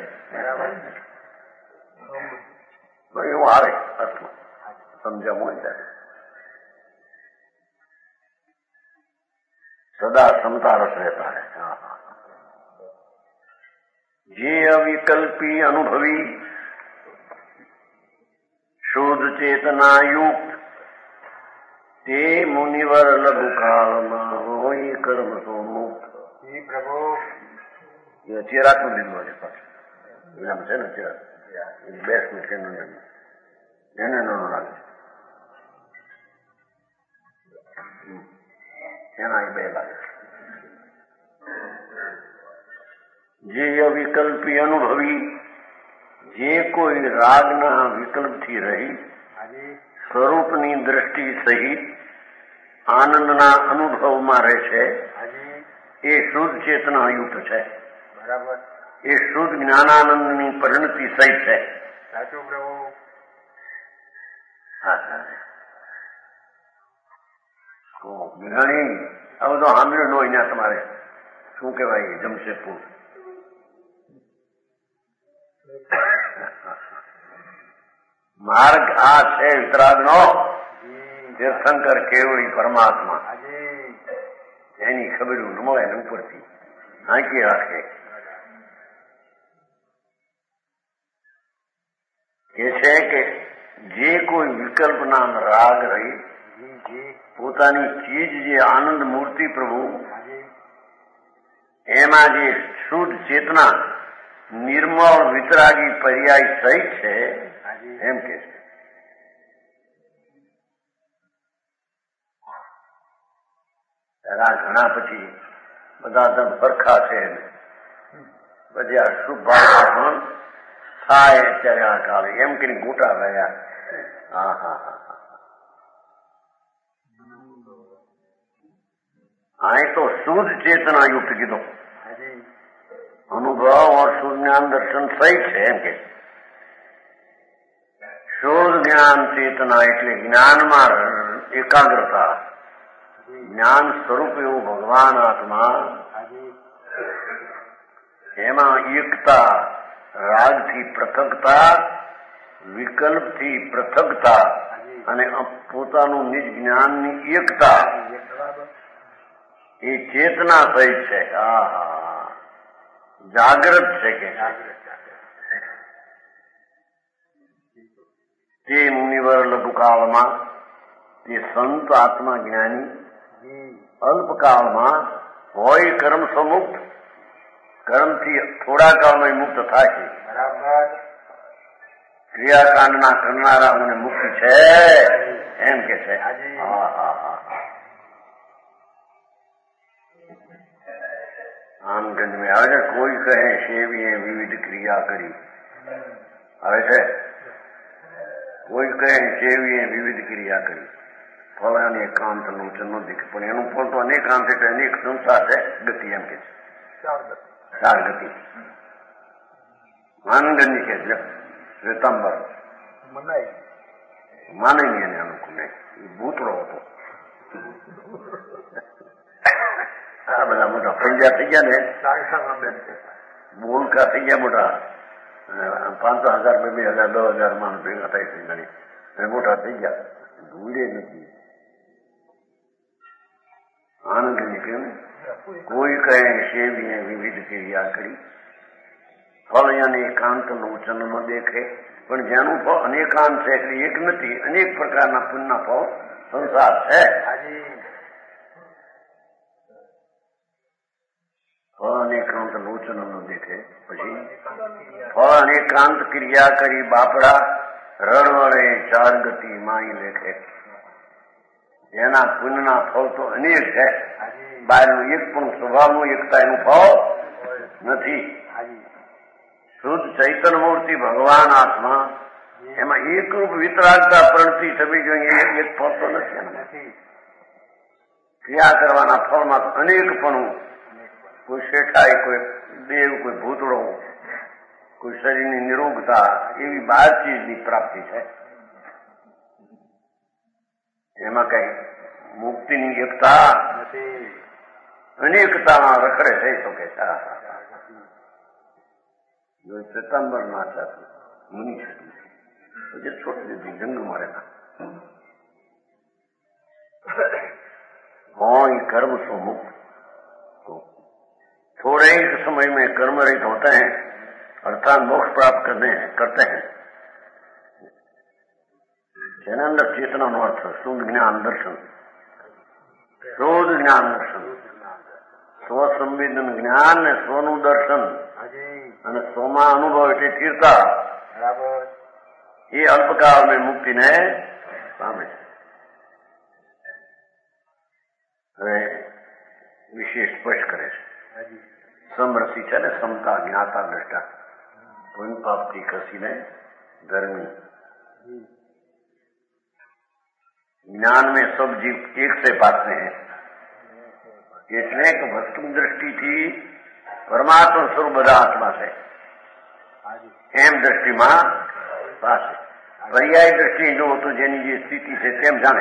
એવું આવે અર્થમાં સમજાવું હોય ત્યારે. સદા સમતા રસ રહેતા है. જે અવિકલ્પી અનુભવી શુદ્ધ ચેતના યુક્ત તે મુનિવર લઘુ કાળમાં હોય કર્મ તો મુક્ત. જી પ્રભુ. એ ચિરાગનું લીધું છે પાછું એનામ છે ને ચિરાગ બેસ્ટ છે એને ન લાગે એના બે લાગે. જે અવિકલ્પી અનુભવી જે કોઈ રાગના વિકલ્પથી રહી સ્વરૂપની દ્રષ્ટિ સહિત આનંદના અનુભવમાં રહે છે એ શુદ્ધ ચેતનાયુક્ત છે. બરાબર. એ શુદ્ધ જ્ઞાનાનંદની પરિણતિ સહિત છે. સાચું પ્રભુ. હા ઘણી આ બધો સાંભળ્યું ન અહીંયા તમારે શું કહેવાય જમશેદપુર માર્ગ આ છે વિતરાગનો. તીર્થંકર કેવળી પરમાત્મા એની ખબર ન મળે ને ઉપરથી હાંકી રાખે. એ છે કે જે કોઈ વિકલ્પ નામ રાગ રહી પોતાની ચીજ જે આનંદ મૂર્તિ પ્રભુ એમાં જે શુદ્ધ ચેતના નિર્મળ વિતરાગી પર્યાય સહિત છે એમ કે છે. ઘણા પછી બધા ધન સરખા છે પછી આ શુભ ભાવ પણ થાય અત્યારે આ કાળે એમ કે ગોટા રહ્યા. હા હા હા હા તો शुद्ध चेतना युक्त कीधो अनुभव और शुद्ध ज्ञान दर्शन सहित है एम के शुद्ध ज्ञान चेतना એટલે જ્ઞાનમાં એકાગ્રતા જ્ઞાન સ્વરૂપ એવું ભગવાન આત્મા એમાં એકતા રાગથી પૃથકતા વિકલ્પથી પૃથકતા અને પોતાનું નિજ જ્ઞાનની એકતા એ ચેતના સહિત છે. હા જાગ્રત છે કે તે મુનિવર લઘુકાળમાં તે સંત આત્મા જ્ઞાની અલ્પકાળમાં હોય કર્મ સમુક્ત કર્મથી થોડા કાળમાં મુક્ત થાય છે. ક્રિયાકાંડના કરનારાઓને મુક્તિ છે એમ કે છે. હા હા હા આમગંજ में આવે છે કોઈ કહે સેવીએ વિવિધ ક્રિયા કરી આવે છે. કોઈ કહે સેવીએ વિવિધ ક્રિયા કરી ફળ અને એકાંત લોચન નો દેખ પણ એનું ફળ તો અનેકાંત એટલે અનેક સંસાર છે ગતિ એમ કે છે. ચાર ગતિ આનંદની કે છે શ્વેતાંબર માને નહીં એને અનુકૂળ એ ભૂતળો હતો. આ બધા મોટા પંજા થઈ ગયા ને બોલકા થઈ ગયા મોટા પાંચસો હજાર બે બે હજાર દસ હજાર માણસ ભેગા થાય છે ઘણી મોટા થઈ ગયા ભૂલે નથી. આનંદ નીકળે કોઈ કહે સેવીએ વિવિધ ક્રિયા કરી ફળ અને એકાંત લોચન ન દેખે પણ જેનું ફળ અનેકાંત છે એટલે એક નથી અનેક પ્રકારના પુણ્યના ફળ સંસાર છે. ફળ અનેકાંત લોચન ન દેખે પછી ફળ અનેકાંત ક્રિયા કરી બાપડા રણ વડે ચાર ગતિ માઈ લેખે. એના પુણ્યના ફળ તો અનેક છે બહારનું એક પણ સ્વભાવનું એકતા એનું ફળ નથી. શુદ્ધ ચૈતન્ય મૂર્તિ ભગવાન આત્મા એમાં એકરૂપ વિતરાગતા પ્રણતિ થવી જોઈએ એક ફળ તો નથી. ક્રિયા કરવાના ફળમાં તો અનેક પણ કોઈ શેઠાઈ કોઈ દેવ કોઈ ભૂતળો કોઈ શરીરની નિરોગતા એવી બાર ચીજની પ્રાપ્તિ છે. એમાં કઈ મુક્તિની એકતા અનેકતામાં રખડે થઈ શકે છે. સિતંબર ના સાથે મુનિ પછી છોડી દીધી જંગલમાં રહેતા હોય कर्म से मुक्त तो थोड़े ही समय में कर्म रहित होते हैं अर्थात मोक्ष प्राप्त करने करते हैं. જેના અંદર ચેતનાનો અર્થ શુદ્ધ જ્ઞાન દર્શન શુદ્ધ જ્ઞાન દર્શન, સ્વસંવેદન જ્ઞાન ને સ્વનું દર્શન અને સ્વમાં અનુભવ એટલે સ્થિરતા, બરાબર. એ અલ્પકાળ में મુક્તિને પામે છે. હવે વિશેષ સ્પષ્ટ કરે છે. સમરસી છે ને, સમતા જ્ઞાતા દ્રષ્ટા, પુણ્ય પાપથી ખસીને ધર્મી. ज्ञान में सब जीव एक से पाते हैं, એટલે કે વસ્તુ દ્રષ્ટિથી પરમાત્મા સ્વરૂપ બધા આત્મા છે એમ દ્રષ્ટિમાં પાસે. પર્યાય દ્રષ્ટિ જો તો જેની જે સ્થિતિ છે તેમ જાણે.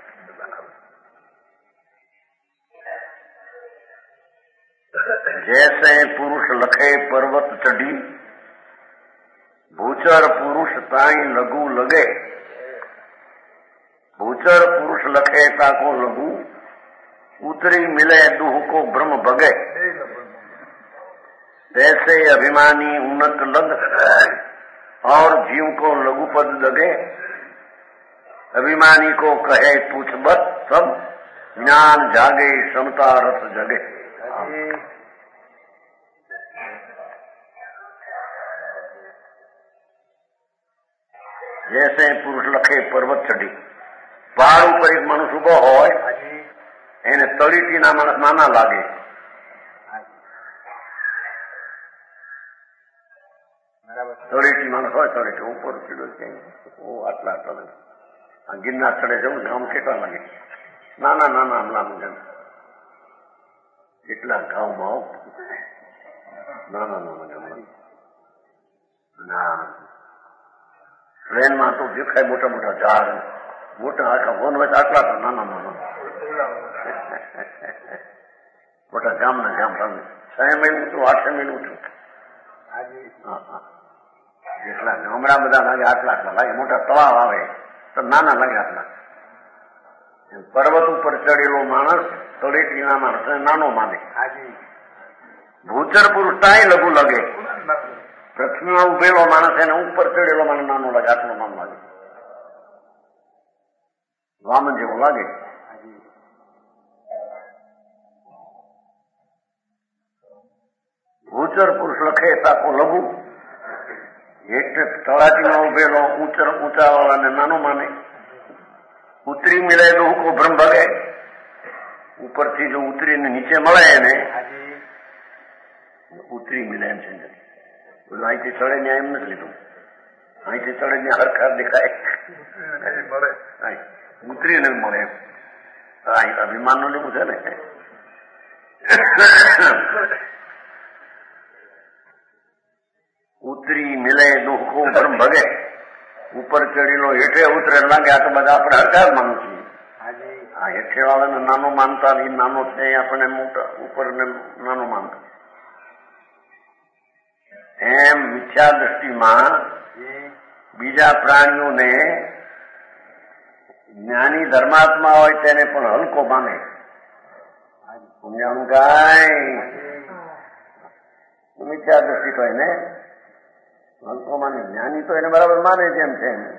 जैसे पुरुष लखे पर्वत चढ़ी, भूचर पुरुष ताई लघु लगे, भूचर पुरुष लखे ताको लघु, उतरी मिले दुह को ब्रह्म भगे, तैसे अभिमानी उन्नत लग और जीव को लघु पद लगे. अभिमानी को कहे पूछ बत सब, ज्ञान जागे समता रस जगे. जैसे पुरुष लखे पर्वत चढ़ी, पहाड़ ઉપર એક માણસ ઉભો હોય એને તળીટીના માણસ નાના લાગે. તળીટી માણસ હોય તળીટી ઉપર ચડ્યો છે આટલા ચડે. આ ગિરનાર ચડે જવું ગામ કેટલા લાગે, નાના નાના હમણાં જેમ એટલા ગામમાં નાના નાના ગામમાં. ના ટ્રેનમાં તો દેખાય મોટા મોટા ઝાડ, મોટા આખા વન હોય આટલા તો નાના નાના મોટા ગામના ગામ રમે. છ મહિલ ઊંચું, આઠ મહિલ ઊંચું, જેટલા ગામડા બધા લાગે આટલા આટલા લાગે. મોટા તળાવ આવે તો નાના લાગે આટલા. પર્વત ઉપર ચડેલો માણસ તળેટીના માણસ નાનો માને. ભૂચર પુરુષ તાય લઘુ લગે, પૃથ્વીમાં ઉભેલો માણસ એને ઉપર ચડેલો માણસ નાનો લાગે, આટલો નાનો લાગે, વામન જેવો લાગે. ભૂચર પુરુષ લખે તાકો લઘુ, એટલે તળાટીમાં ઉભેલો ઊંચર ઊંચા વાળાને નાનો માને. ઉતરી મિલે દુઃખ કો ભ્રમ ભગે, ઉપરથી જો ઉતરીને નીચે મળે એને ઉતરી મિલે એમ છે. બોલો અહીંથી ચડે ને એમ નથી લીધું, અહીંથી ચડે ને હરખા દેખાય મળે, ઉતરીને મળે એમ. અહીં અભિમાન નું લેવું છે ને. ઉતરી મિલે દુઃખ કો ભ્રમ ભગે, ઉપર ચડીલો હેઠે ઉતરે લાગે આ તો બધા આપણે હરખા જ માનું છીએ. આ હેઠે વાળાને નાનો માનતા, એ નાનો છે આપણે મોટા ઉપર ને નાનો માનતા. એમ મિથ્યા દ્રષ્ટિમાં બીજા પ્રાણીઓને જ્ઞાની ધર્માત્મા હોય તેને પણ હલકો માને. સમજાણું કાંઈ મિથ્યા દ્રષ્ટિ તો એને હલકો માને, જ્ઞાની તો એને બરાબર માને જેમ છે એમ.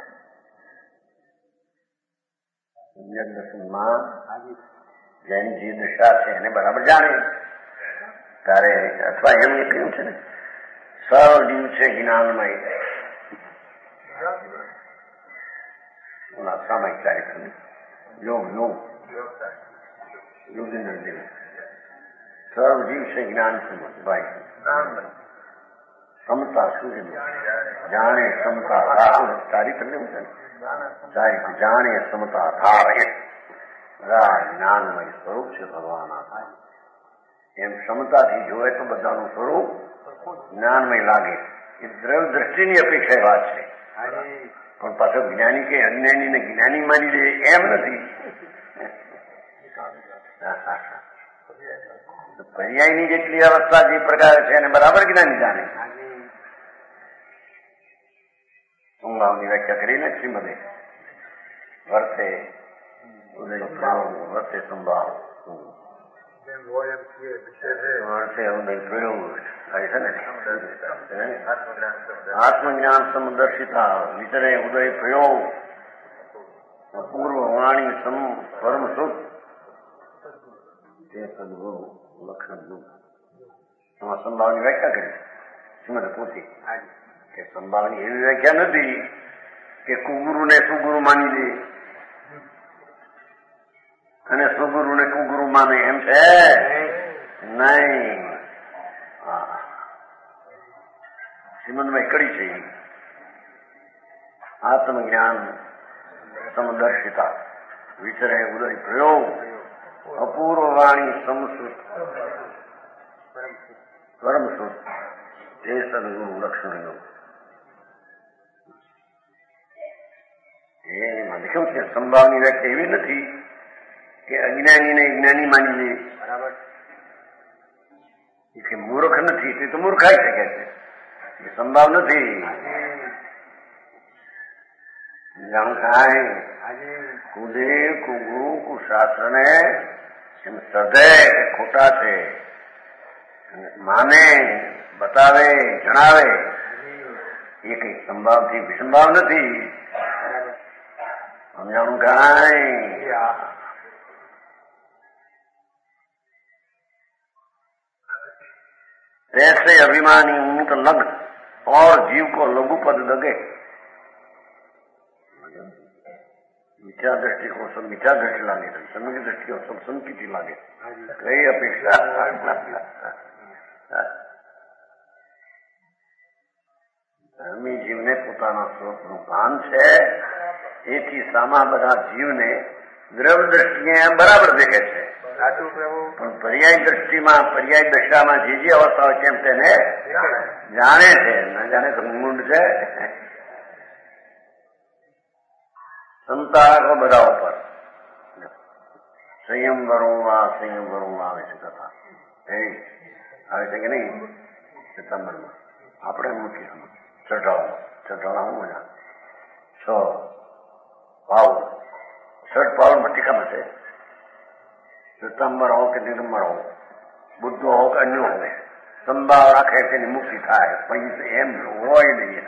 સમ્યક દર્શનમાં જેની જે દશા છે એને બરાબર જાણે ત્યારે, અથવા એમ એ કહ્યું છે ને સરળ જીવ છે જ્ઞાનમય. ઓલા સામાયિક કાર્યક્રમ યોગ યોગ યોગેન્દ્ર દેવ સરળ જીવ છે જ્ઞાન ભાઈ. ક્ષમતા શું છે જાણે ક્ષમતા કાર્યક્રમ લેવું છે ને સારી જાણે ક્ષમતા ધાર જ્ઞાનમય સ્વરૂપ છે ભગવાન. એમ ક્ષમતાથી જોવે તો બધાનું સ્વરૂપ જ્ઞાનમય લાગે. એ દ્રવ દ્રષ્ટિની અપેક્ષા એ વાત છે, પણ પાછો જ્ઞાની કે અજ્ઞાની ને જ્ઞાની માની દે એમ નથી. પર્યાયની જેટલી અવસ્થા જે પ્રકાર છે એને બરાબર જ્ઞાની જાણે. સંભાવની વ્યાખ્યા કરીને શ્રીમદે વર્તે ઉદય વર્તે સંભાવ વર્ષે ઉદય પ્રયોગ થાય છે ને. આત્મજ્ઞાન સમદર્શિતા વિતરે ઉદય પ્રયોગ પૂર્વ વાણી સમ પરમ સુખ તે સદગુરુ લક્ષણ ગુણ એમાં સંભાવની વ્યાખ્યા કરી શ્રીમદ પોતે કે સંભાવની એવી વ્યાખ્યા નથી કે કુગુરુને સુગુરુ માની લે અને સુગુરુને કુગુરુ માને એમ છે નહીં. શ્રીમદમાં કડી છે આત્મજ્ઞાન સમદર્શિતા વિચરે ઉદય પ્રયોગ અપૂર્વ વાણી સમસુત પરમસુત તે સદગુરુ લક્ષણ એમાં લખ્યું છે સંભાવની વ્યાખ્યા એવી નથી કે અજ્ઞાનીને જ્ઞાની માની લે બરાબર કે મૂર્ખ નથી તે તો મૂર્ખાઈ શકે છે એ સંભાવ નથી. જાણું કાંઈ કુદે કુગુરુ કુશાસ્ત્ર ને એમ સદે ખોટા છે માને બતાવે જણાવે એ કઈ સંભાવથી વિસંભાવ નથી. સમજાણું કાંઈ ऐसे अभिमानी ऊंट लग्न और जीव को लघु पद लगे. मिथ्या दृष्टि को सब मिथ्या दृष्टि लागे, समय की दृष्टि को सब संकीति लागे. कई अपेक्षा ધર્મી જીવને પોતાના સ્વરૂપનું ભાન છે એથી સામા બધા જીવને દ્રવ્ય દ્રષ્ટિએ બરાબર દેખે છે. પણ પર્યાય દ્રષ્ટિમાં પર્યાય દશામાં જે જે અવસ્થા હોય તેમ તેને જાણે છે. ન જાણે તો મૂંડ છે. ક્ષમતા રાખો બધા ઉપર. સંયમ વરુણમાં સંયમ વરુણમાં આવે છે કથા આવે છે કે નહીં સિતમ્બરમાં આપણે મૂકી ચઢાવો ચઢાવવા હું મજા છ પાઉલ ષટ પાઉલમાં ટીકામાં છે સિતમ્બર હો કે દિગંબર હો બુદ્ધો હો કે અન્ય હો સંભાવ રાખે તેની મુક્તિ થાય. પછી એમ હોય નહીં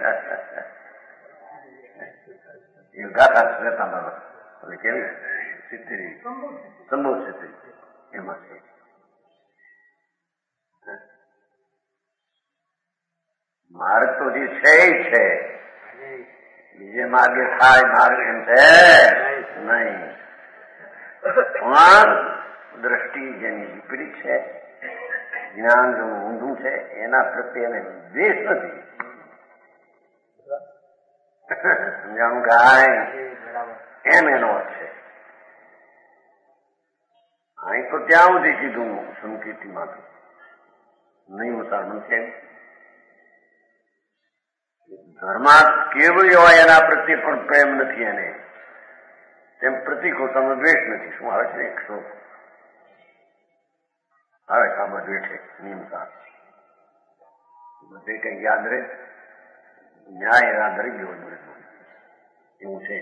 એ ગાથા શ્વેતાંબર એટલે કેવી સિત્તેરી સંભવ સિત્તેરી એમાં છે. માર્ગ તો જે છે છે બીજે માર્ગે થાય માર્ગ એમ છે નહીં. પણ દ્રષ્ટિ જેની વિપરીત છે જ્ઞાન જેનું ઊંધું છે એના પ્રત્યે એને દ્વેષ નથી. સમજાણું કાંઈ એમ એનો અર્થ છે. અહીં તો ત્યાં સુધી કીધું સંકીર્તિમાં તો નહીં ઉતારનું છે. ધર્મા કેવળ હોય એના પ્રત્યે પણ પ્રેમ નથી એને તેમ પ્રતિકોતાનો દ્વેષ નથી. શું આવે છે એક શ્લોક આવે છે આ બધું એટલે નિયમતા બધે કઈ યાદ રહે ન્યાય યાદ રહી ગયો એવું છે.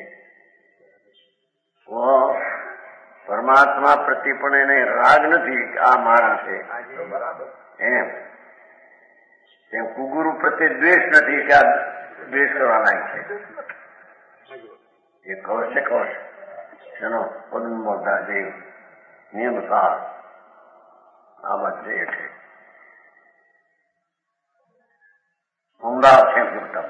પરમાત્મા પ્રત્યે પણ એને રાગ નથી આ મારા છે એમ. તેમ કુગુરુ પ્રત્યે દ્વેષ નથી કે આ દ્વેષ કરવા લાયક છે. એ કવચ છે કવચ એનો પદ્મોધા દેવ નિયમ સાર આ બધે છે ઊંડા છે પૂરતા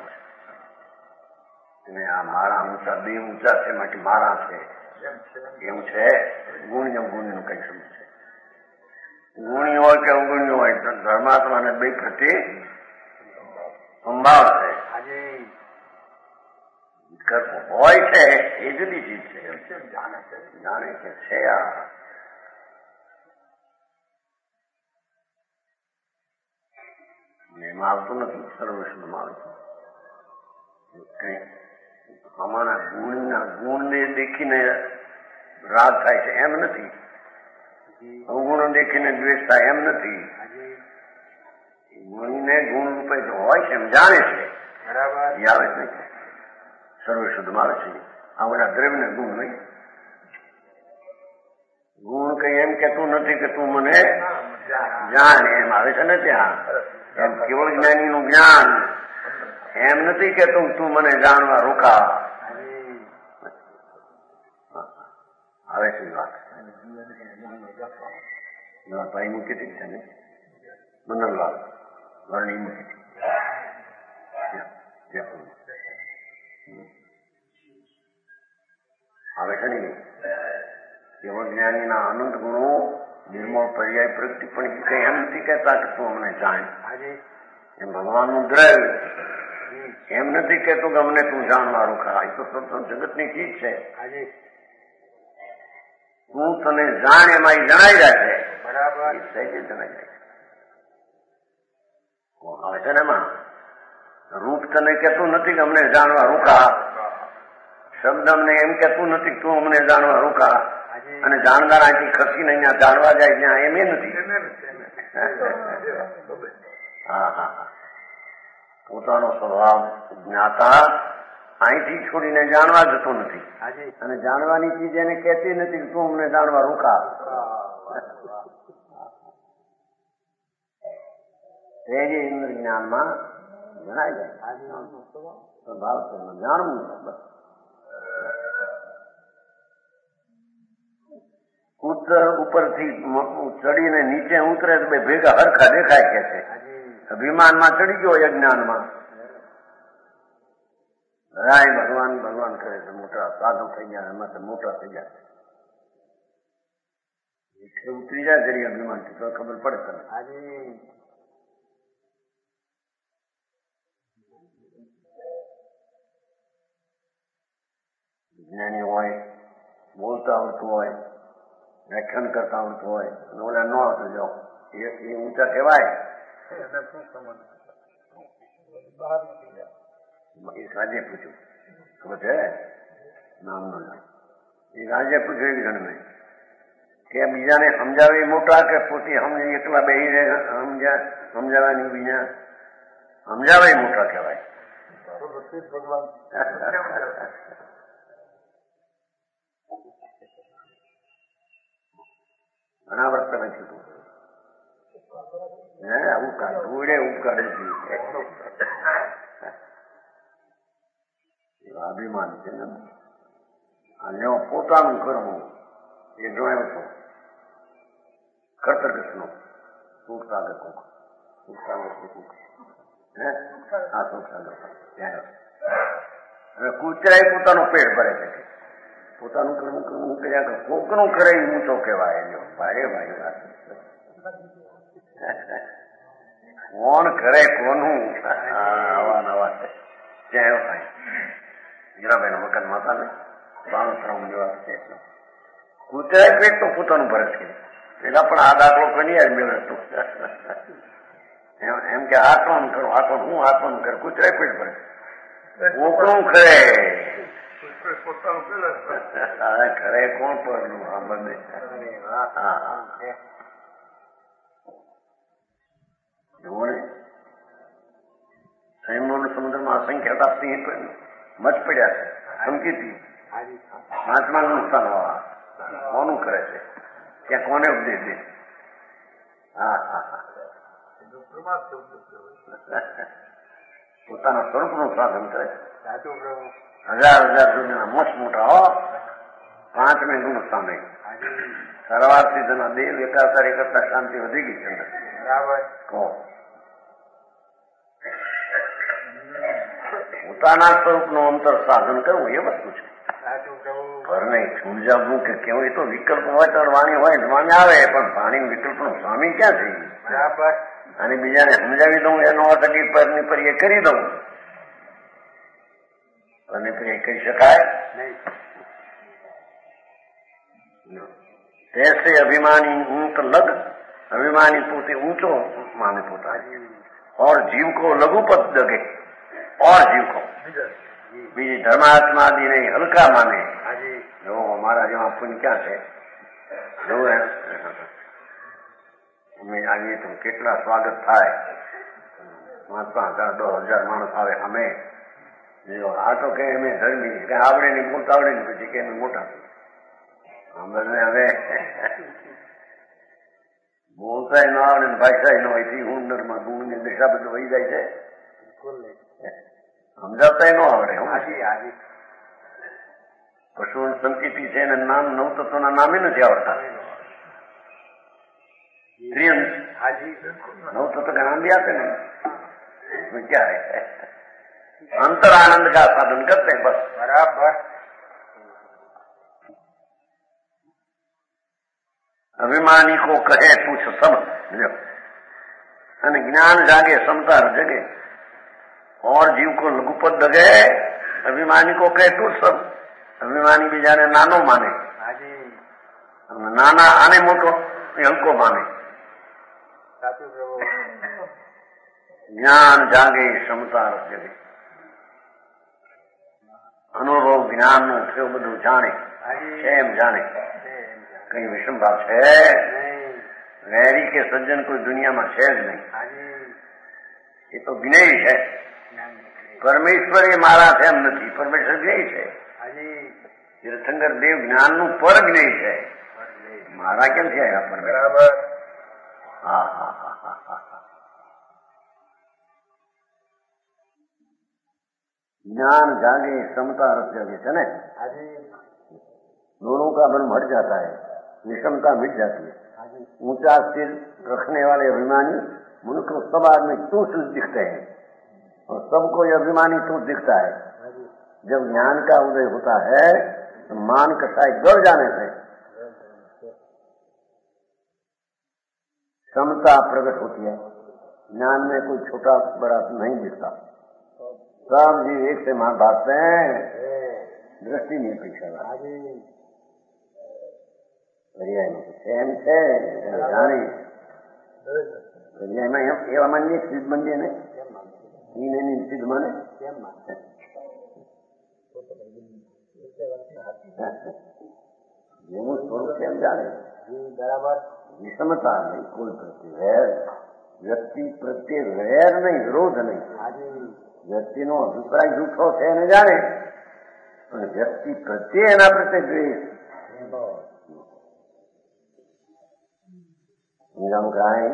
અને આ મારા ઊંચા બે ઊંચા છે માટે મારા છે એવું છે. ગુણ્ય ગુણ્યનું કઈ સમજ છે. ગુણી હોય કે અવગુણ્ય હોય ધર્માત્માને બે પ્રત્યે સંભાવ છે હોય છે એ જુદી ચીજ છે. જાણે કે છે આ એમાં આવતું નથી. સર્વસ્વમાં આવે છે અમારા ગુણના ગુણને દેખીને રાગ થાય છે એમ નથી. અવગુણો દેખીને દ્વેષ થાય એમ નથી. ગુણને ગુણ રૂપે જો હોય છે એમ જાણે છે બરાબર એ આવે છે સર્વશુદ્ધમાં આવે છે. આ બધા દ્રવ્યને ગુણ નહીં. ગુણ કઈ એમ કેતું નથી કે તું મને જાણ એમ આવે છે ને ત્યાં એમ કેવળ જ્ઞાનીનું જ્ઞાન એમ નથી કે તું તું મને જાણવા રોકા આવે છે વાત. એવા ભાઈ મૂકી હતી છે ને મનનલાલ વર્ણી મૂકી હતી. હવે છે ને એવા જ્ઞાનીના અનંત ગુણો નિર્મળ પર્યાય પ્રગતિ પણ કઈ એમ નથી કહેતા કે તું અમને જાણ. એમ ભગવાનનું દ્રવ્ય એમ નથી કહેતું કે અમને તું જાણવાળું ખરા. એ તો જગતની ચીજ છે. તું તને જાણ એમાં એ જણાઈ રહ્યા છે. બરાબર સહેજે જણાઈ જાય આવે છે ને એમાં રૂપ તને કહેતું નથી કે અમને જાણવા રૂકા. શબ્દ અમને એમ કહેતું નથી તું અમને જાણવા રૂકા. અને જાણનાર અહીંથી ખસીને અહીંયા જાણવા જાય ત્યાં એમ એ નથી. હા હા હા પોતાનો સ્વભાવ જ્ઞાતા અહીંથી છોડીને જાણવા જતો નથી. અને જાણવાની ચીજ એને કહેતી નથી તું અમને જાણવા રૂકા. તે જ ઇન્દ્ર જ્ઞાનમાં જણાય જાય સ્વભાવ છે જાણવું. બસ ઉત્તર ઉપરથી ચડીને નીચે ઉતરે તો ભેગા હરખા દેખાય કે છે. અભિમાનમાં ચડી ગયો અજ્ઞાનમાં રાય ભગવાન ભગવાન કરે છે. મોટા સાધુ થઈ ગયા એમાં મોટા થઈ ગયા ઉતરી જાય જરી અભિમાનથી તો ખબર પડે તને. જ્ઞાની હોય બોલતા આવડતું હોય વ્યાખ્યાન કરતા આવડતું હોય અને ઓલા ન આવતું જાઓ એ ઊંચા કહેવાય. એ રાજે પૂછ્યું ખબર છે નામ નો નામ એ રાજે પૂછ્યું એક જણ કે બીજાને સમજાવે મોટા કે પોતે એકલા બે સમજાવવાની બીજા સમજાવે મોટા કહેવાય. ઘણા વર્ષ તમે છૂટું હે આવું કાઢવું એવું કાઢે છે. અભિમાન છે ને અને પોતાનું કરવું એ જોયો છો. કર્તકૃષ્ણ સુખ સાગર કુક સુખ સાગર કુક હે હા સુખ સાગર હવે કૂતરાય પોતાનું પેટ ભરે છે. પોતાનું કરવું કરવું કર્યા કોકનું કરે એ ઊંચો કહેવાય. ભારે ભાઈ વાત કોણ કરે કોનું આવા નવા ક્યાં ભાઈ હીરાભાઈ ના મકાન માતા ને બાણું જેવા છે. કૂતરાય પેટ તો પોતાનું ભરે છે. એના પણ આ દાખલો કરી મેળવતો એમ કે આત્મન કરો આત્મ હું આત્મન કર કૂતરાય પેટ ભરે કોકનું કરે ખરે કોણ પરનું આ બંને. જુઓ ને સંયમનો સમુદ્રમાં અસંખ્ય હતા સિંહ મચ પડ્યા છે. ધમકીથી પાંચમા નુકસાન હોવા કોનું કરે છે ત્યાં કોને ઉપદેશ દે. હા હા હા પોતાના સ્વરૂપનું સાધન કરે. હજાર હજાર સુધીના મોટ મોટા હો પાંચ મહિનું સામે સરારથી તેના દેહ એકાકાર કરતા શાંતિ વધી ગઈ છે. કહો પોતાના સ્વરૂપનું અંતર સાધન કરવું એ વસ્તુ છે. ઘર નહીં સમજાવવું કે કેવું એ તો વિકલ્પ હોય તો વાણી હોય વાણી આવે પણ વાણી વિકલ્પનો સ્વામી ક્યાં થઈ બરાબર. અને બીજાને સમજાવી દઉં એનો અર્થ પરની પર એ કરી દઉં અને પછી કહી શકાય कैसे अभिमानी ऊंट लग अभिमानी पोते ऊंचो माने पोता और जीव को लघुपत दगे और जीव को बीजी धर्मात्मा आदि ने हल्का माने जो हमारा जो पुण्य क्या है जो है हमें आगे तो કેટલા સ્વાગત થાય પાંચ પાંચ હજાર દો હજાર માણસ આવે અમે આ તો કે અમે ધર્મી કે આવડે નહીં બોલતા આવડે ને પછી કે અમે મોટા અમને હવે બોલતા ન આવડે ને ભાષા ન હોય થી હુનરમાં ગુણ ની દિશા બધું વહી જાય છે. સમજાવતા ન આવડે પશુ સંકિતિ છે ને નામ નવ તત્વના નામે નથી આવડતા. त्रियंश हाँ जी नौ तत्व का नाम भी आते नहीं, इसमें क्या है? अंतर आनंद का साधन करते हैं बस। बराबर। अभिमानी को कहे पूछ सब, ज्ञान जागे समता जगे, और जीव को लघुपद दगे, अभिमानी को कहे तू सब। अभिमानी भी जाने नानो माने, हाँ जी नाना आने मोटो हल्को माने। साचू प्रभु। ज्ञान जागे समता जगे, अनुभव ज्ञान નું થયો બધું જાણે છે એમ જાણે, કઈ વિષમ ભાવ છે? વૈરી કે સજ્જન કોઈ દુનિયામાં છે જ નહીં, એ તો જ્ઞેય છે। પરમેશ્વર એ મારા છે એમ નથી, પરમેશ્વર જ્ઞેય છે। તીર્થંકર દેવ જ્ઞાનનું પર જ્ઞેય છે, મારા કેમ છે? બરાબર। હા હા હા હા હા હા। ज्ञान जागे समता रस जागे है ना, दोनों का मन हट जाता है, विषमता मिट जाती है। ऊंचा सिर रखने वाले अभिमानी मनुष्य को सब आदमी तुच्छ दिखते हैं, और सबको ये अभिमानी तुच्छ दिखता है। जब ज्ञान का उदय होता है तो मान कसाई गड़ जाने से समता प्रकट होती है। ज्ञान में कोई छोटा बड़ा नहीं दिखता, सब जीव एक से मार भागते हैं, दृष्टि नहीं पीछा पर्याय में कुछ एम છે જાણી પર્યાયમાં એવા માનીએ સિદ્ધ મંદિર ને ઈને ની સિદ્ધ માને જેવું સ્વરૂપ કેમ જાણે? બરાબર। વિષમતા નહીં, કોઈ પ્રત્યે વેર, વ્યક્તિ પ્રત્યે વેર નહીં, વિરોધ નહીં। વ્યક્તિનો અભિપ્રાય જૂઠો છે એને જાણે, પણ વ્યક્તિ પ્રત્યે એના પ્રત્યે દ્વેષ નિજામ કાંઈ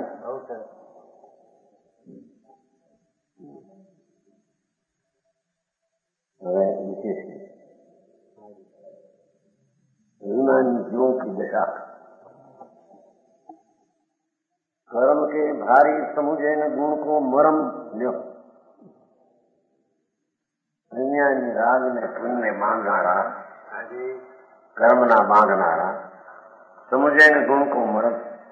હવે વિશેષ अभिमानी जीवों की दशा। कर्म के भारी समुझे न गुण को मरम ल्यो, અજ્ઞાની રાગ ને પુણ્ય માંગનારા, કર્મ ના માંગનારા, સમજે ને ગુણ કો મરમ।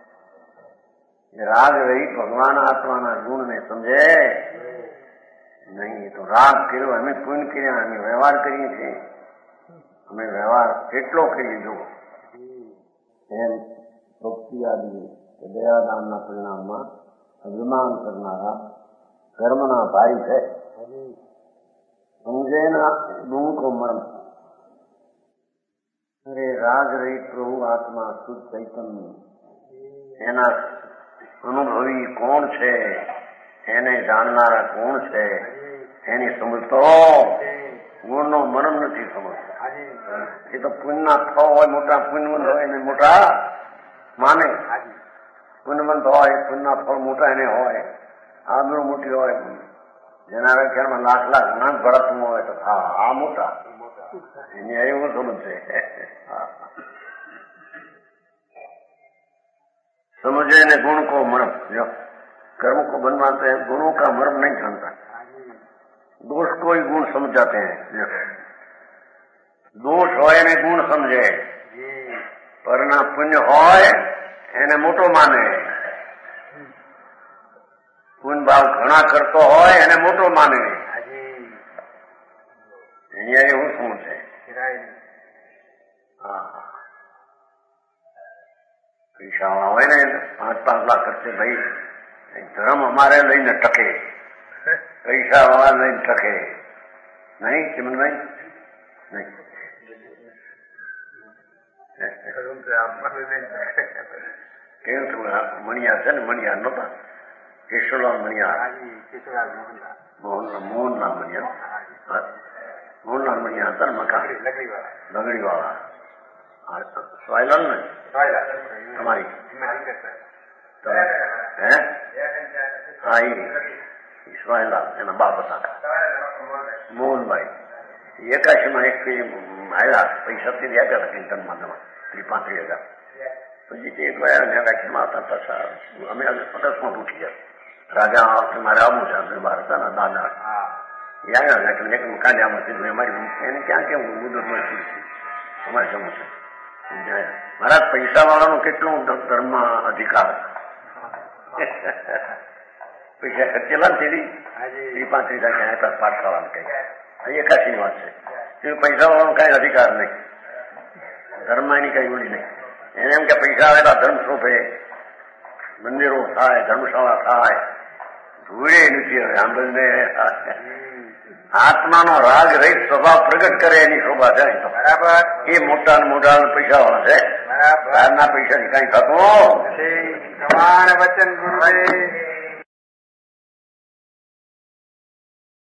રાગ રહી ભગવાન આત્માના ગુણ ને સમજે નહીં, તો રાગ કર્યો, અમે પુણ્ય કર્યા, અમે વ્યવહાર કરીએ છીએ, અમે વ્યવહાર કેટલો કરી દો એમ ભક્તિ આદિ દયાદાનના પરિણામમાં અભિમાન કરનારા કર્મના ભારી છે। समझे ना गुण को मर्म। अरे राग रहित प्रभु आत्मा शुद्ध चैतन्य एना अनुभवी कौन छे, एने जाननारा कौन छे, एनी समझतो गुण नो मर्म नहीं समझतो। ये तो पुण्य फल होय, मोटा पुण्यवंत होय ने मोटा माने, पुण्यवंत होय पुण्य फल मोटा एने होय, आदरू मोटी होय, જેના વ્યાખ્યાનમાં લાખ લાખ ઘણા ભરતમાં હોય તો હા આ મોટા એને એવું સમજશે। समझे ने गुण को मर्म, जो कर्म को बनवाते हैं गुणों का मर्म नहीं जानता। दोष को ही गुण समझ जाते हैं, दोष होय ने गुण समझे, पर ना पुण्य होय एने मोटो माने। पुण्य भाव घना करतो होय एने मोटो माने, એવું શું છે? પૈસાવાળા હોય ને પાંચ પાંચ લાખ ખર્ચે ભાઈ ધર્મ અમારે લઈને ટકે, પૈસા વાળા લઈને ટકે નહીં, ચિમનભાઈ નહીં। કેવું થયું? મણિયાર છે ને, મણિયાર નહોતા, કેશવલાલ મણિયાર, મોહનલાલ મણિયાર, મોહનલાલ મણિયાર હતા ને મકાન લગડી વાળા, સ્વાયલાલ ને તમારી હે હા એ સ્વાયલાલ એના બાપ હતા મોહનભાઈ। એકાશીમાં એક આવ્યા પૈસાથી આપ્યા હતા કિંતનમાં, ત્રી પાંત્રીસ હજાર પછી તે એક વાર વ્યાખ્યામાં હતા તસા અમે અકસ્માત ઉઠી ગયા રાજા વખતે મારે આવું છે આપણે બહાર હતા ને દાદા આવ્યા કાઢ્યામાંથી અમારી એને ક્યાં કેવું મુદતમાં છૂટશે અમારે જવું છે મારા પૈસા વાળાનો કેટલો ધર્મ અધિકાર પૈસા ખર્ચેલા ને તેની ત્રી પાંત્રીસ હજાર પાઠ થવાનું કઈ એ એકાશી વાત છે પૈસા વાળાનો કઈ અધિકાર નહીં ધર્મ એની કઈ ઓલી નહીં એને એમ કે પૈસા આવેલા ધર્મ શોભે મંદિરો થાય ધર્મશાળા થાય ધૂળે નથી હવે આંબલને આત્માનો રાગ રહિત સ્વભાવ પ્રગટ કરે એની શોભા છે બરાબર એ મોટા ને મોટા પૈસા વાળા છે બહારના પૈસાથી કઈ થતું પ્રમાણ વચન ગુરુ